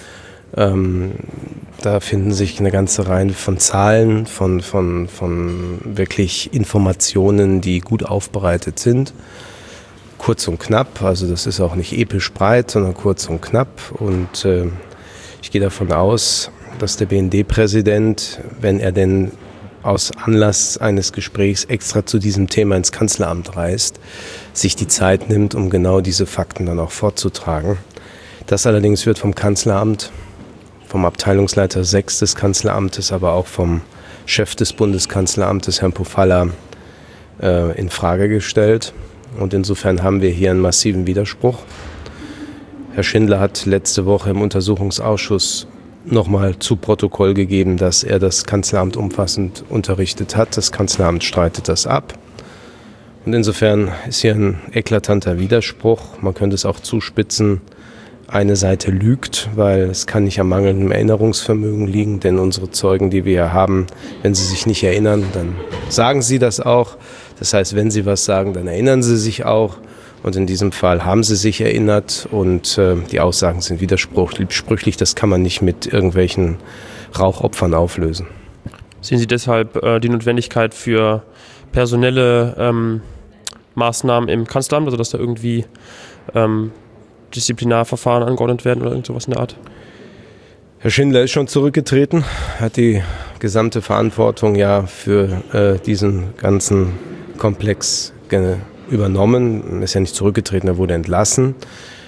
Da finden sich eine ganze Reihe von Zahlen, von wirklich Informationen, die gut aufbereitet sind. Kurz und knapp, also das ist auch nicht episch breit, sondern kurz und knapp. Und ich gehe davon aus, dass der BND-Präsident, wenn er denn aus Anlass eines Gesprächs extra zu diesem Thema ins Kanzleramt reist, sich die Zeit nimmt, um genau diese Fakten dann auch vorzutragen. Das allerdings wird vom Kanzleramt, vom Abteilungsleiter 6 des Kanzleramtes, aber auch vom Chef des Bundeskanzleramtes, Herrn Pofalla, in Frage gestellt. Und insofern haben wir hier einen massiven Widerspruch. Herr Schindler hat letzte Woche im Untersuchungsausschuss nochmal zu Protokoll gegeben, dass er das Kanzleramt umfassend unterrichtet hat. Das Kanzleramt streitet das ab. Und insofern ist hier ein eklatanter Widerspruch. Man könnte es auch zuspitzen. Eine Seite lügt, weil es kann nicht am mangelnden Erinnerungsvermögen liegen, denn unsere Zeugen, die wir hier haben, wenn sie sich nicht erinnern, dann sagen sie das auch. Das heißt, wenn sie was sagen, dann erinnern sie sich auch. Und in diesem Fall haben sie sich erinnert und die Aussagen sind widersprüchlich. Das kann man nicht mit irgendwelchen Rauchopfern auflösen. Sehen Sie deshalb die Notwendigkeit für personelle Maßnahmen im Kanzleramt, also dass da irgendwie Disziplinarverfahren angeordnet werden oder irgend sowas in der Art? Herr Schindler ist schon zurückgetreten, hat die gesamte Verantwortung ja für diesen ganzen Komplex übernommen. Er ist ja nicht zurückgetreten, er wurde entlassen.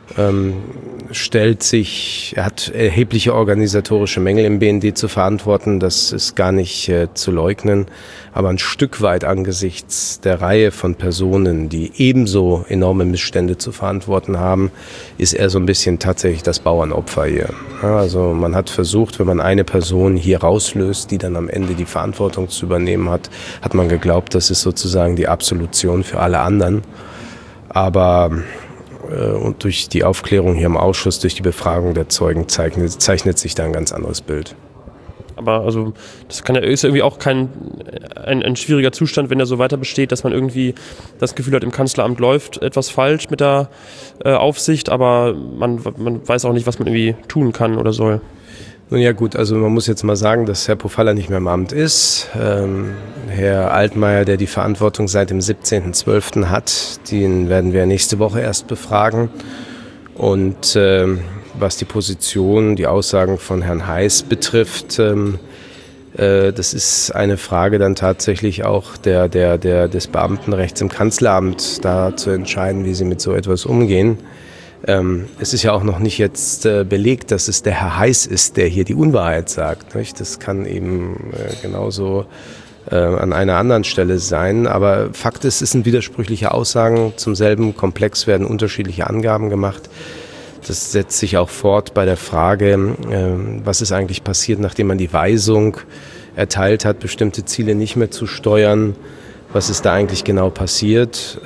er hat erhebliche organisatorische Mängel im BND zu verantworten, das ist gar nicht zu leugnen, aber ein Stück weit angesichts der Reihe von Personen, die ebenso enorme Missstände zu verantworten haben, ist er so ein bisschen tatsächlich das Bauernopfer hier. Ja, also man hat versucht, wenn man eine Person hier rauslöst, die dann am Ende die Verantwortung zu übernehmen hat, hat man geglaubt, das ist sozusagen die Absolution für alle anderen. Aber und durch die Aufklärung hier im Ausschuss, durch die Befragung der Zeugen zeichnet sich da ein ganz anderes Bild. Aber also das ist irgendwie auch ein schwieriger Zustand, wenn er so weiter besteht, dass man irgendwie das Gefühl hat, im Kanzleramt läuft etwas falsch mit der Aufsicht, aber man weiß auch nicht, was man irgendwie tun kann oder soll. Nun ja gut, also man muss jetzt mal sagen, dass Herr Pofalla nicht mehr im Amt ist. Herr Altmaier, der die Verantwortung seit dem 17.12. hat, den werden wir nächste Woche erst befragen. Und was die Position, die Aussagen von Herrn Heiß betrifft, das ist eine Frage dann tatsächlich auch des Beamtenrechts im Kanzleramt, da zu entscheiden, wie sie mit so etwas umgehen. Es ist ja auch noch nicht jetzt belegt, dass es der Herr Heiß ist, der hier die Unwahrheit sagt. Nicht? Das kann eben genauso an einer anderen Stelle sein. Aber Fakt ist, es sind widersprüchliche Aussagen. Zum selben Komplex werden unterschiedliche Angaben gemacht. Das setzt sich auch fort bei der Frage, was ist eigentlich passiert, nachdem man die Weisung erteilt hat, bestimmte Ziele nicht mehr zu steuern. Was ist da eigentlich genau passiert?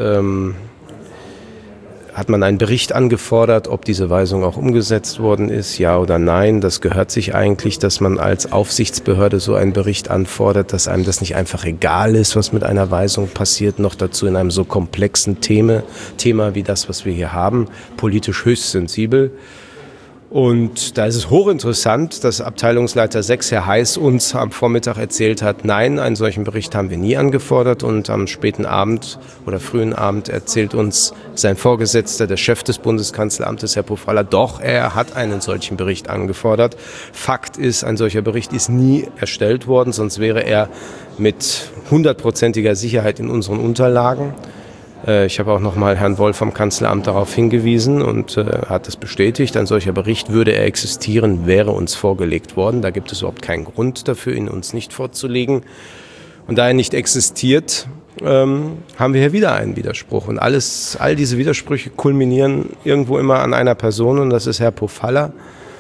Hat man einen Bericht angefordert, ob diese Weisung auch umgesetzt worden ist, ja oder nein? Das gehört sich eigentlich, dass man als Aufsichtsbehörde so einen Bericht anfordert, dass einem das nicht einfach egal ist, was mit einer Weisung passiert, noch dazu in einem so komplexen Thema wie das, was wir hier haben, politisch höchst sensibel. Und da ist es hochinteressant, dass Abteilungsleiter 6, Herr Heiß, uns am Vormittag erzählt hat, nein, einen solchen Bericht haben wir nie angefordert. Und am späten Abend oder frühen Abend erzählt uns sein Vorgesetzter, der Chef des Bundeskanzleramtes, Herr Pofalla, doch, er hat einen solchen Bericht angefordert. Fakt ist, ein solcher Bericht ist nie erstellt worden, sonst wäre er mit 100%iger Sicherheit in unseren Unterlagen. Ich habe auch nochmal Herrn Wolf vom Kanzleramt darauf hingewiesen und hat das bestätigt. Ein solcher Bericht, würde er existieren, wäre uns vorgelegt worden. Da gibt es überhaupt keinen Grund dafür, ihn uns nicht vorzulegen. Und da er nicht existiert, haben wir hier wieder einen Widerspruch. Und all diese Widersprüche kulminieren irgendwo immer an einer Person, und das ist Herr Pofalla,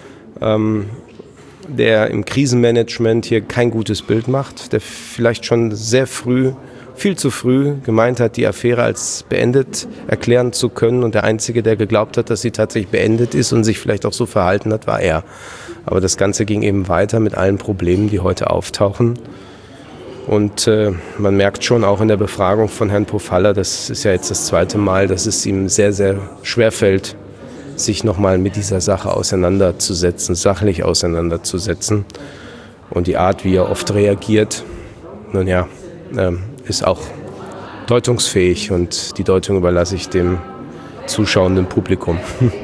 der im Krisenmanagement hier kein gutes Bild macht, der vielleicht schon viel zu früh gemeint hat, die Affäre als beendet erklären zu können, und der Einzige, der geglaubt hat, dass sie tatsächlich beendet ist und sich vielleicht auch so verhalten hat, war er. Aber das Ganze ging eben weiter mit allen Problemen, die heute auftauchen. Und man merkt schon auch in der Befragung von Herrn Pofalla, das ist ja jetzt das zweite Mal, dass es ihm sehr, sehr schwer fällt, sich nochmal mit dieser Sache auseinanderzusetzen, sachlich auseinanderzusetzen. Und die Art, wie er oft reagiert, nun ja, ist auch deutungsfähig, und die Deutung überlasse ich dem zuschauenden Publikum.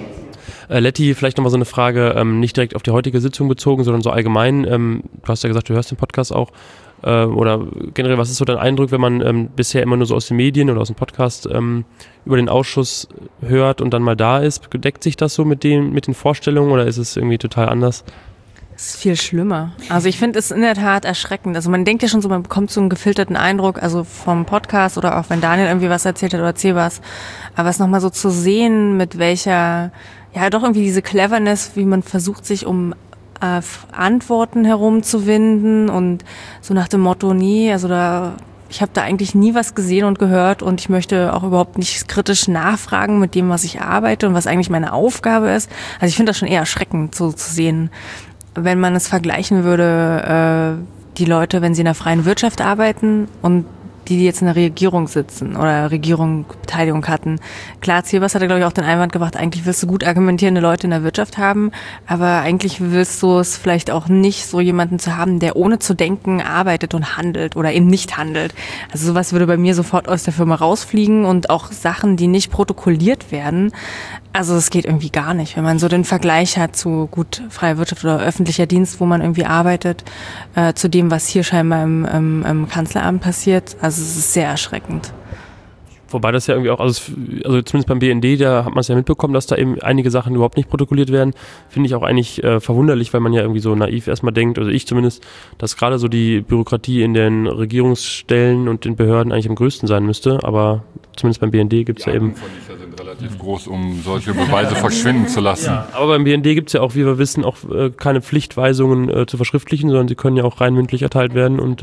Letti, vielleicht nochmal so eine Frage, nicht direkt auf die heutige Sitzung bezogen, sondern so allgemein. Du hast ja gesagt, du hörst den Podcast auch. Oder generell, was ist so dein Eindruck, wenn man bisher immer nur so aus den Medien oder aus dem Podcast über den Ausschuss hört und dann mal da ist? Deckt sich das so mit den Vorstellungen, oder ist es irgendwie total anders? Es ist viel schlimmer. Also ich finde es in der Tat erschreckend. Also man denkt ja schon so, man bekommt so einen gefilterten Eindruck, also vom Podcast oder auch wenn Daniel irgendwie was erzählt hat oder erzähl was. Aber es nochmal so zu sehen, mit welcher, ja doch irgendwie diese Cleverness, wie man versucht, sich um Antworten herumzuwinden und so nach dem Motto, nee, also ich habe da eigentlich nie was gesehen und gehört, und ich möchte auch überhaupt nicht kritisch nachfragen mit dem, was ich arbeite und was eigentlich meine Aufgabe ist. Also ich finde das schon eher erschreckend, so zu sehen. Wenn man es vergleichen würde, die Leute, wenn sie in der freien Wirtschaft arbeiten und die jetzt in der Regierung sitzen oder Beteiligung hatten. Klar, Zilbers hat, glaube ich, auch den Einwand gebracht, eigentlich willst du gut argumentierende Leute in der Wirtschaft haben, aber eigentlich willst du es vielleicht auch nicht, so jemanden zu haben, der ohne zu denken arbeitet und handelt oder eben nicht handelt. Also sowas würde bei mir sofort aus der Firma rausfliegen, und auch Sachen, die nicht protokolliert werden. Also es geht irgendwie gar nicht, wenn man so den Vergleich hat zu gut freier Wirtschaft oder öffentlicher Dienst, wo man irgendwie arbeitet, zu dem, was hier scheinbar im Kanzleramt passiert. Also es ist sehr erschreckend. Wobei das ja irgendwie auch, also zumindest beim BND, da hat man es ja mitbekommen, dass da eben einige Sachen überhaupt nicht protokolliert werden. Finde ich auch eigentlich verwunderlich, weil man ja irgendwie so naiv erstmal denkt, also ich zumindest, dass gerade so die Bürokratie in den Regierungsstellen und den Behörden eigentlich am größten sein müsste. Aber zumindest beim BND gibt es ja eben... Die sind relativ groß, um solche Beweise verschwinden zu lassen. Ja, aber beim BND gibt es ja auch, wie wir wissen, auch keine Pflichtweisungen zu verschriftlichen, sondern sie können ja auch rein mündlich erteilt werden und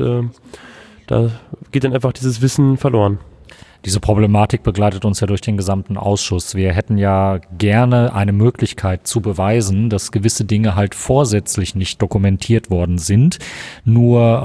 da geht dann einfach dieses Wissen verloren. Diese Problematik begleitet uns ja durch den gesamten Ausschuss. Wir hätten ja gerne eine Möglichkeit zu beweisen, dass gewisse Dinge halt vorsätzlich nicht dokumentiert worden sind. Nur,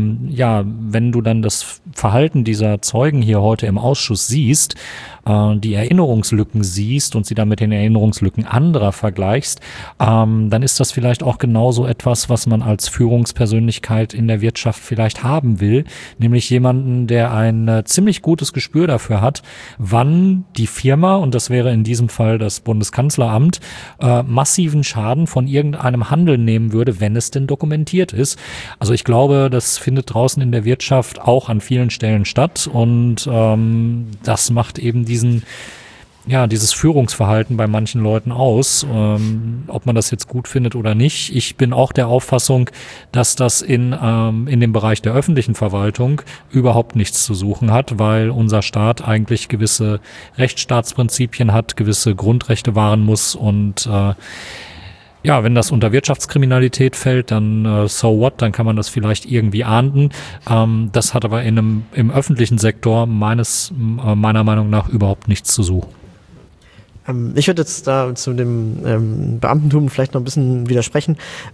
wenn du dann das Verhalten dieser Zeugen hier heute im Ausschuss siehst, die Erinnerungslücken siehst und sie dann mit den Erinnerungslücken anderer vergleichst, dann ist das vielleicht auch genauso etwas, was man als Führungspersönlichkeit in der Wirtschaft vielleicht haben will, nämlich jemanden, der ein ziemlich gutes Gespür dafür hat, wann die Firma, und das wäre in diesem Fall das Bundeskanzleramt, massiven Schaden von irgendeinem Handel nehmen würde, wenn es denn dokumentiert ist. Also ich glaube, das findet draußen in der Wirtschaft auch an vielen Stellen statt und das macht eben dieses Führungsverhalten bei manchen Leuten aus, ob man das jetzt gut findet oder nicht. Ich bin auch der Auffassung, dass das in dem Bereich der öffentlichen Verwaltung überhaupt nichts zu suchen hat, weil unser Staat eigentlich gewisse Rechtsstaatsprinzipien hat, gewisse Grundrechte wahren muss und wenn das unter Wirtschaftskriminalität fällt, dann so what, dann kann man das vielleicht irgendwie ahnden. Das hat aber im öffentlichen Sektor meiner Meinung nach überhaupt nichts zu suchen. Ich würde jetzt da zu dem Beamtentum vielleicht noch ein bisschen widersprechen.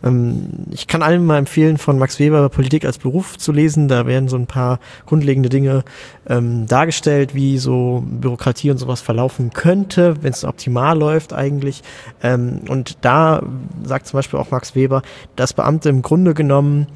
Ich kann allen mal empfehlen, von Max Weber Politik als Beruf zu lesen. Da werden so ein paar grundlegende Dinge dargestellt, wie so Bürokratie und sowas verlaufen könnte, wenn es optimal läuft eigentlich. Und da sagt zum Beispiel auch Max Weber, dass Beamte im Grunde genommen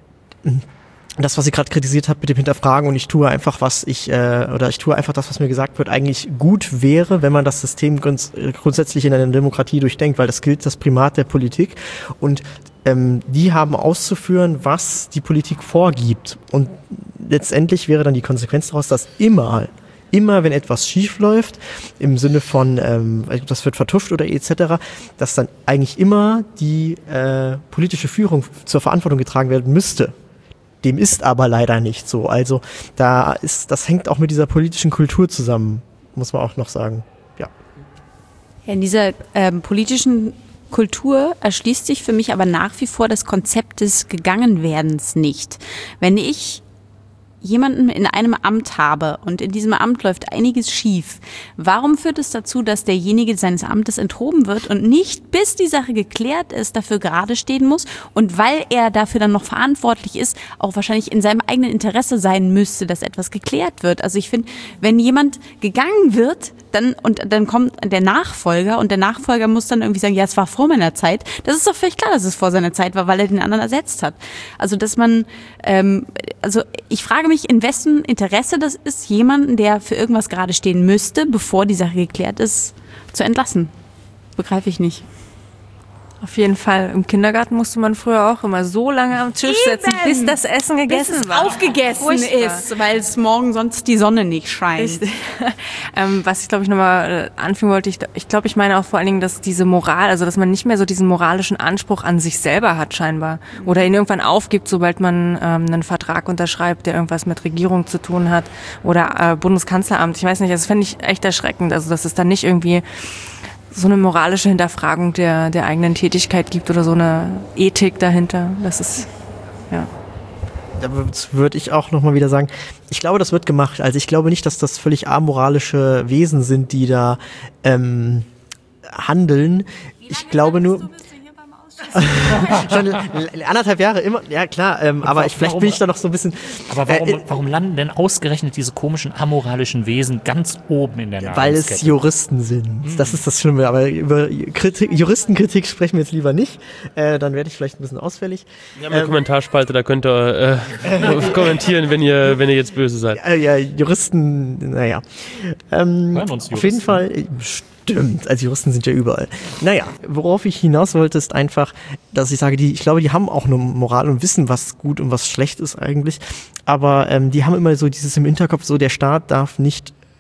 das, was ich gerade kritisiert habe mit dem Hinterfragen und ich tue einfach das, was mir gesagt wird, eigentlich gut wäre, wenn man das System grundsätzlich in einer Demokratie durchdenkt, weil das gilt das Primat der Politik und die haben auszuführen, was die Politik vorgibt und letztendlich wäre dann die Konsequenz daraus, dass immer wenn etwas schief läuft, im Sinne von, das wird vertuscht oder etc., dass dann eigentlich immer die politische Führung zur Verantwortung getragen werden müsste. Dem ist aber leider nicht so. Also das hängt auch mit dieser politischen Kultur zusammen, muss man auch noch sagen. Ja. In dieser politischen Kultur erschließt sich für mich aber nach wie vor das Konzept des Gegangenwerdens nicht. Wenn ich jemanden in einem Amt habe und in diesem Amt läuft einiges schief, warum führt es dazu, dass derjenige seines Amtes enthoben wird und nicht, bis die Sache geklärt ist, dafür gerade stehen muss und weil er dafür dann noch verantwortlich ist, auch wahrscheinlich in seinem eigenen Interesse sein müsste, dass etwas geklärt wird. Also ich finde, wenn jemand gegangen wird, dann kommt der Nachfolger und der Nachfolger muss dann irgendwie sagen, ja, es war vor meiner Zeit. Das ist doch völlig klar, dass es vor seiner Zeit war, weil er den anderen ersetzt hat. Also dass man, ich frage mich, in wessen Interesse das ist, jemanden, der für irgendwas gerade stehen müsste, bevor die Sache geklärt ist, zu entlassen. Begreife ich nicht. Auf jeden Fall. Im Kindergarten musste man früher auch immer so lange am Tisch sitzen, bis das Essen gegessen bis es war. Aufgegessen ist, weil es morgen sonst die Sonne nicht scheint. Was ich glaube ich nochmal anfügen wollte, ich meine auch vor allen Dingen, dass diese Moral, also dass man nicht mehr so diesen moralischen Anspruch an sich selber hat scheinbar oder ihn irgendwann aufgibt, sobald man einen Vertrag unterschreibt, der irgendwas mit Regierung zu tun hat oder Bundeskanzleramt. Ich weiß nicht, das fände ich echt erschreckend, also dass es dann nicht irgendwie so eine moralische Hinterfragung der eigenen Tätigkeit gibt oder so eine Ethik dahinter. Das ist, ja. Da würde ich auch nochmal wieder sagen, ich glaube, das wird gemacht. Also ich glaube nicht, dass das völlig amoralische Wesen sind, die da handeln. Ich glaube nur... Schon 1,5 Jahre immer, ja klar, aber vielleicht bin ich da noch so ein bisschen... Aber warum landen denn ausgerechnet diese komischen amoralischen Wesen ganz oben in der Nahrungskette? Weil es Juristen sind. Das ist das Schlimme, aber über Juristenkritik sprechen wir jetzt lieber nicht. Dann werde ich vielleicht ein bisschen ausfällig. Wir haben eine Kommentarspalte, da könnt ihr kommentieren, wenn ihr jetzt böse seid. Ja, Juristen, naja. Hören uns Juristen. Auf jeden Fall... Stimmt, als Juristen sind ja überall. Naja, worauf ich hinaus wollte, ist einfach, dass ich sage, ich glaube, die haben auch eine Moral und wissen, was gut und was schlecht ist eigentlich. Aber die haben immer so dieses im Hinterkopf, so der Staat darf nicht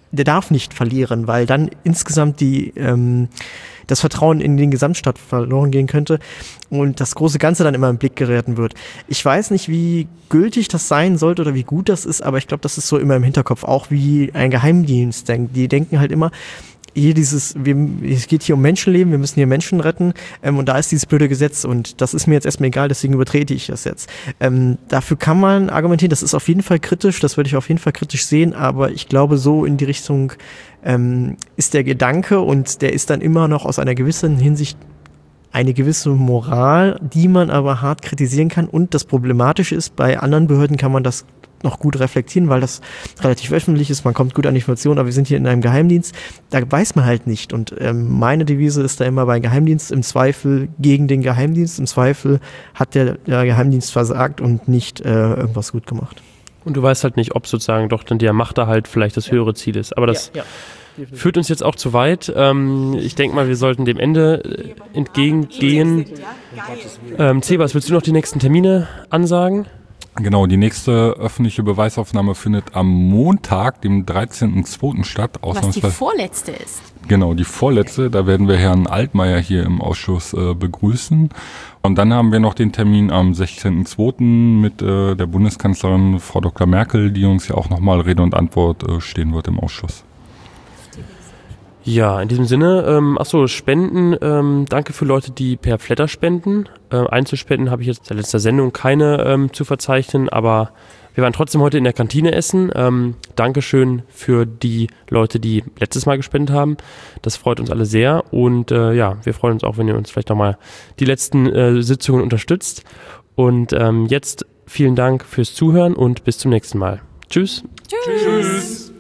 der darf nicht verlieren, weil dann insgesamt das Vertrauen in den Gesamtstaat verloren gehen könnte und das große Ganze dann immer im Blick geraten wird. Ich weiß nicht, wie gültig das sein sollte oder wie gut das ist, aber ich glaube, das ist so immer im Hinterkopf, auch wie ein Geheimdienst denkt. Die denken halt immer, es geht hier um Menschenleben, wir müssen hier Menschen retten und da ist dieses blöde Gesetz und das ist mir jetzt erstmal egal, deswegen übertrete ich das jetzt. Dafür kann man argumentieren, das ist auf jeden Fall kritisch, das würde ich auf jeden Fall kritisch sehen, aber ich glaube, so in die Richtung ist der Gedanke und der ist dann immer noch aus einer gewissen Hinsicht eine gewisse Moral, die man aber hart kritisieren kann und das Problematische ist, bei anderen Behörden kann man das noch gut reflektieren, weil das relativ öffentlich ist, man kommt gut an Informationen, aber wir sind hier in einem Geheimdienst, da weiß man halt nicht und meine Devise ist da immer bei Geheimdienst im Zweifel gegen den Geheimdienst, im Zweifel hat der Geheimdienst versagt und nicht irgendwas gut gemacht. Und du weißt halt nicht, ob sozusagen doch dann der Machter halt vielleicht das höhere Ziel ist, aber das führt uns jetzt auch zu weit. Ich denke mal, wir sollten dem Ende entgegengehen. Cebas, willst du noch die nächsten Termine ansagen? Genau, die nächste öffentliche Beweisaufnahme findet am Montag, dem 13.02. statt. Was die vorletzte ist. Genau, die vorletzte. Da werden wir Herrn Altmaier hier im Ausschuss begrüßen. Und dann haben wir noch den Termin am 16.02. mit der Bundeskanzlerin Frau Dr. Merkel, die uns ja auch nochmal Rede und Antwort stehen wird im Ausschuss. Ja, in diesem Sinne, Spenden, danke für Leute, die per Flatter spenden. Einzelspenden habe ich jetzt in der letzten Sendung keine zu verzeichnen, aber wir waren trotzdem heute in der Kantine essen. Dankeschön für die Leute, die letztes Mal gespendet haben. Das freut uns alle sehr und wir freuen uns auch, wenn ihr uns vielleicht nochmal die letzten Sitzungen unterstützt. Und jetzt vielen Dank fürs Zuhören und bis zum nächsten Mal. Tschüss. Tschüss.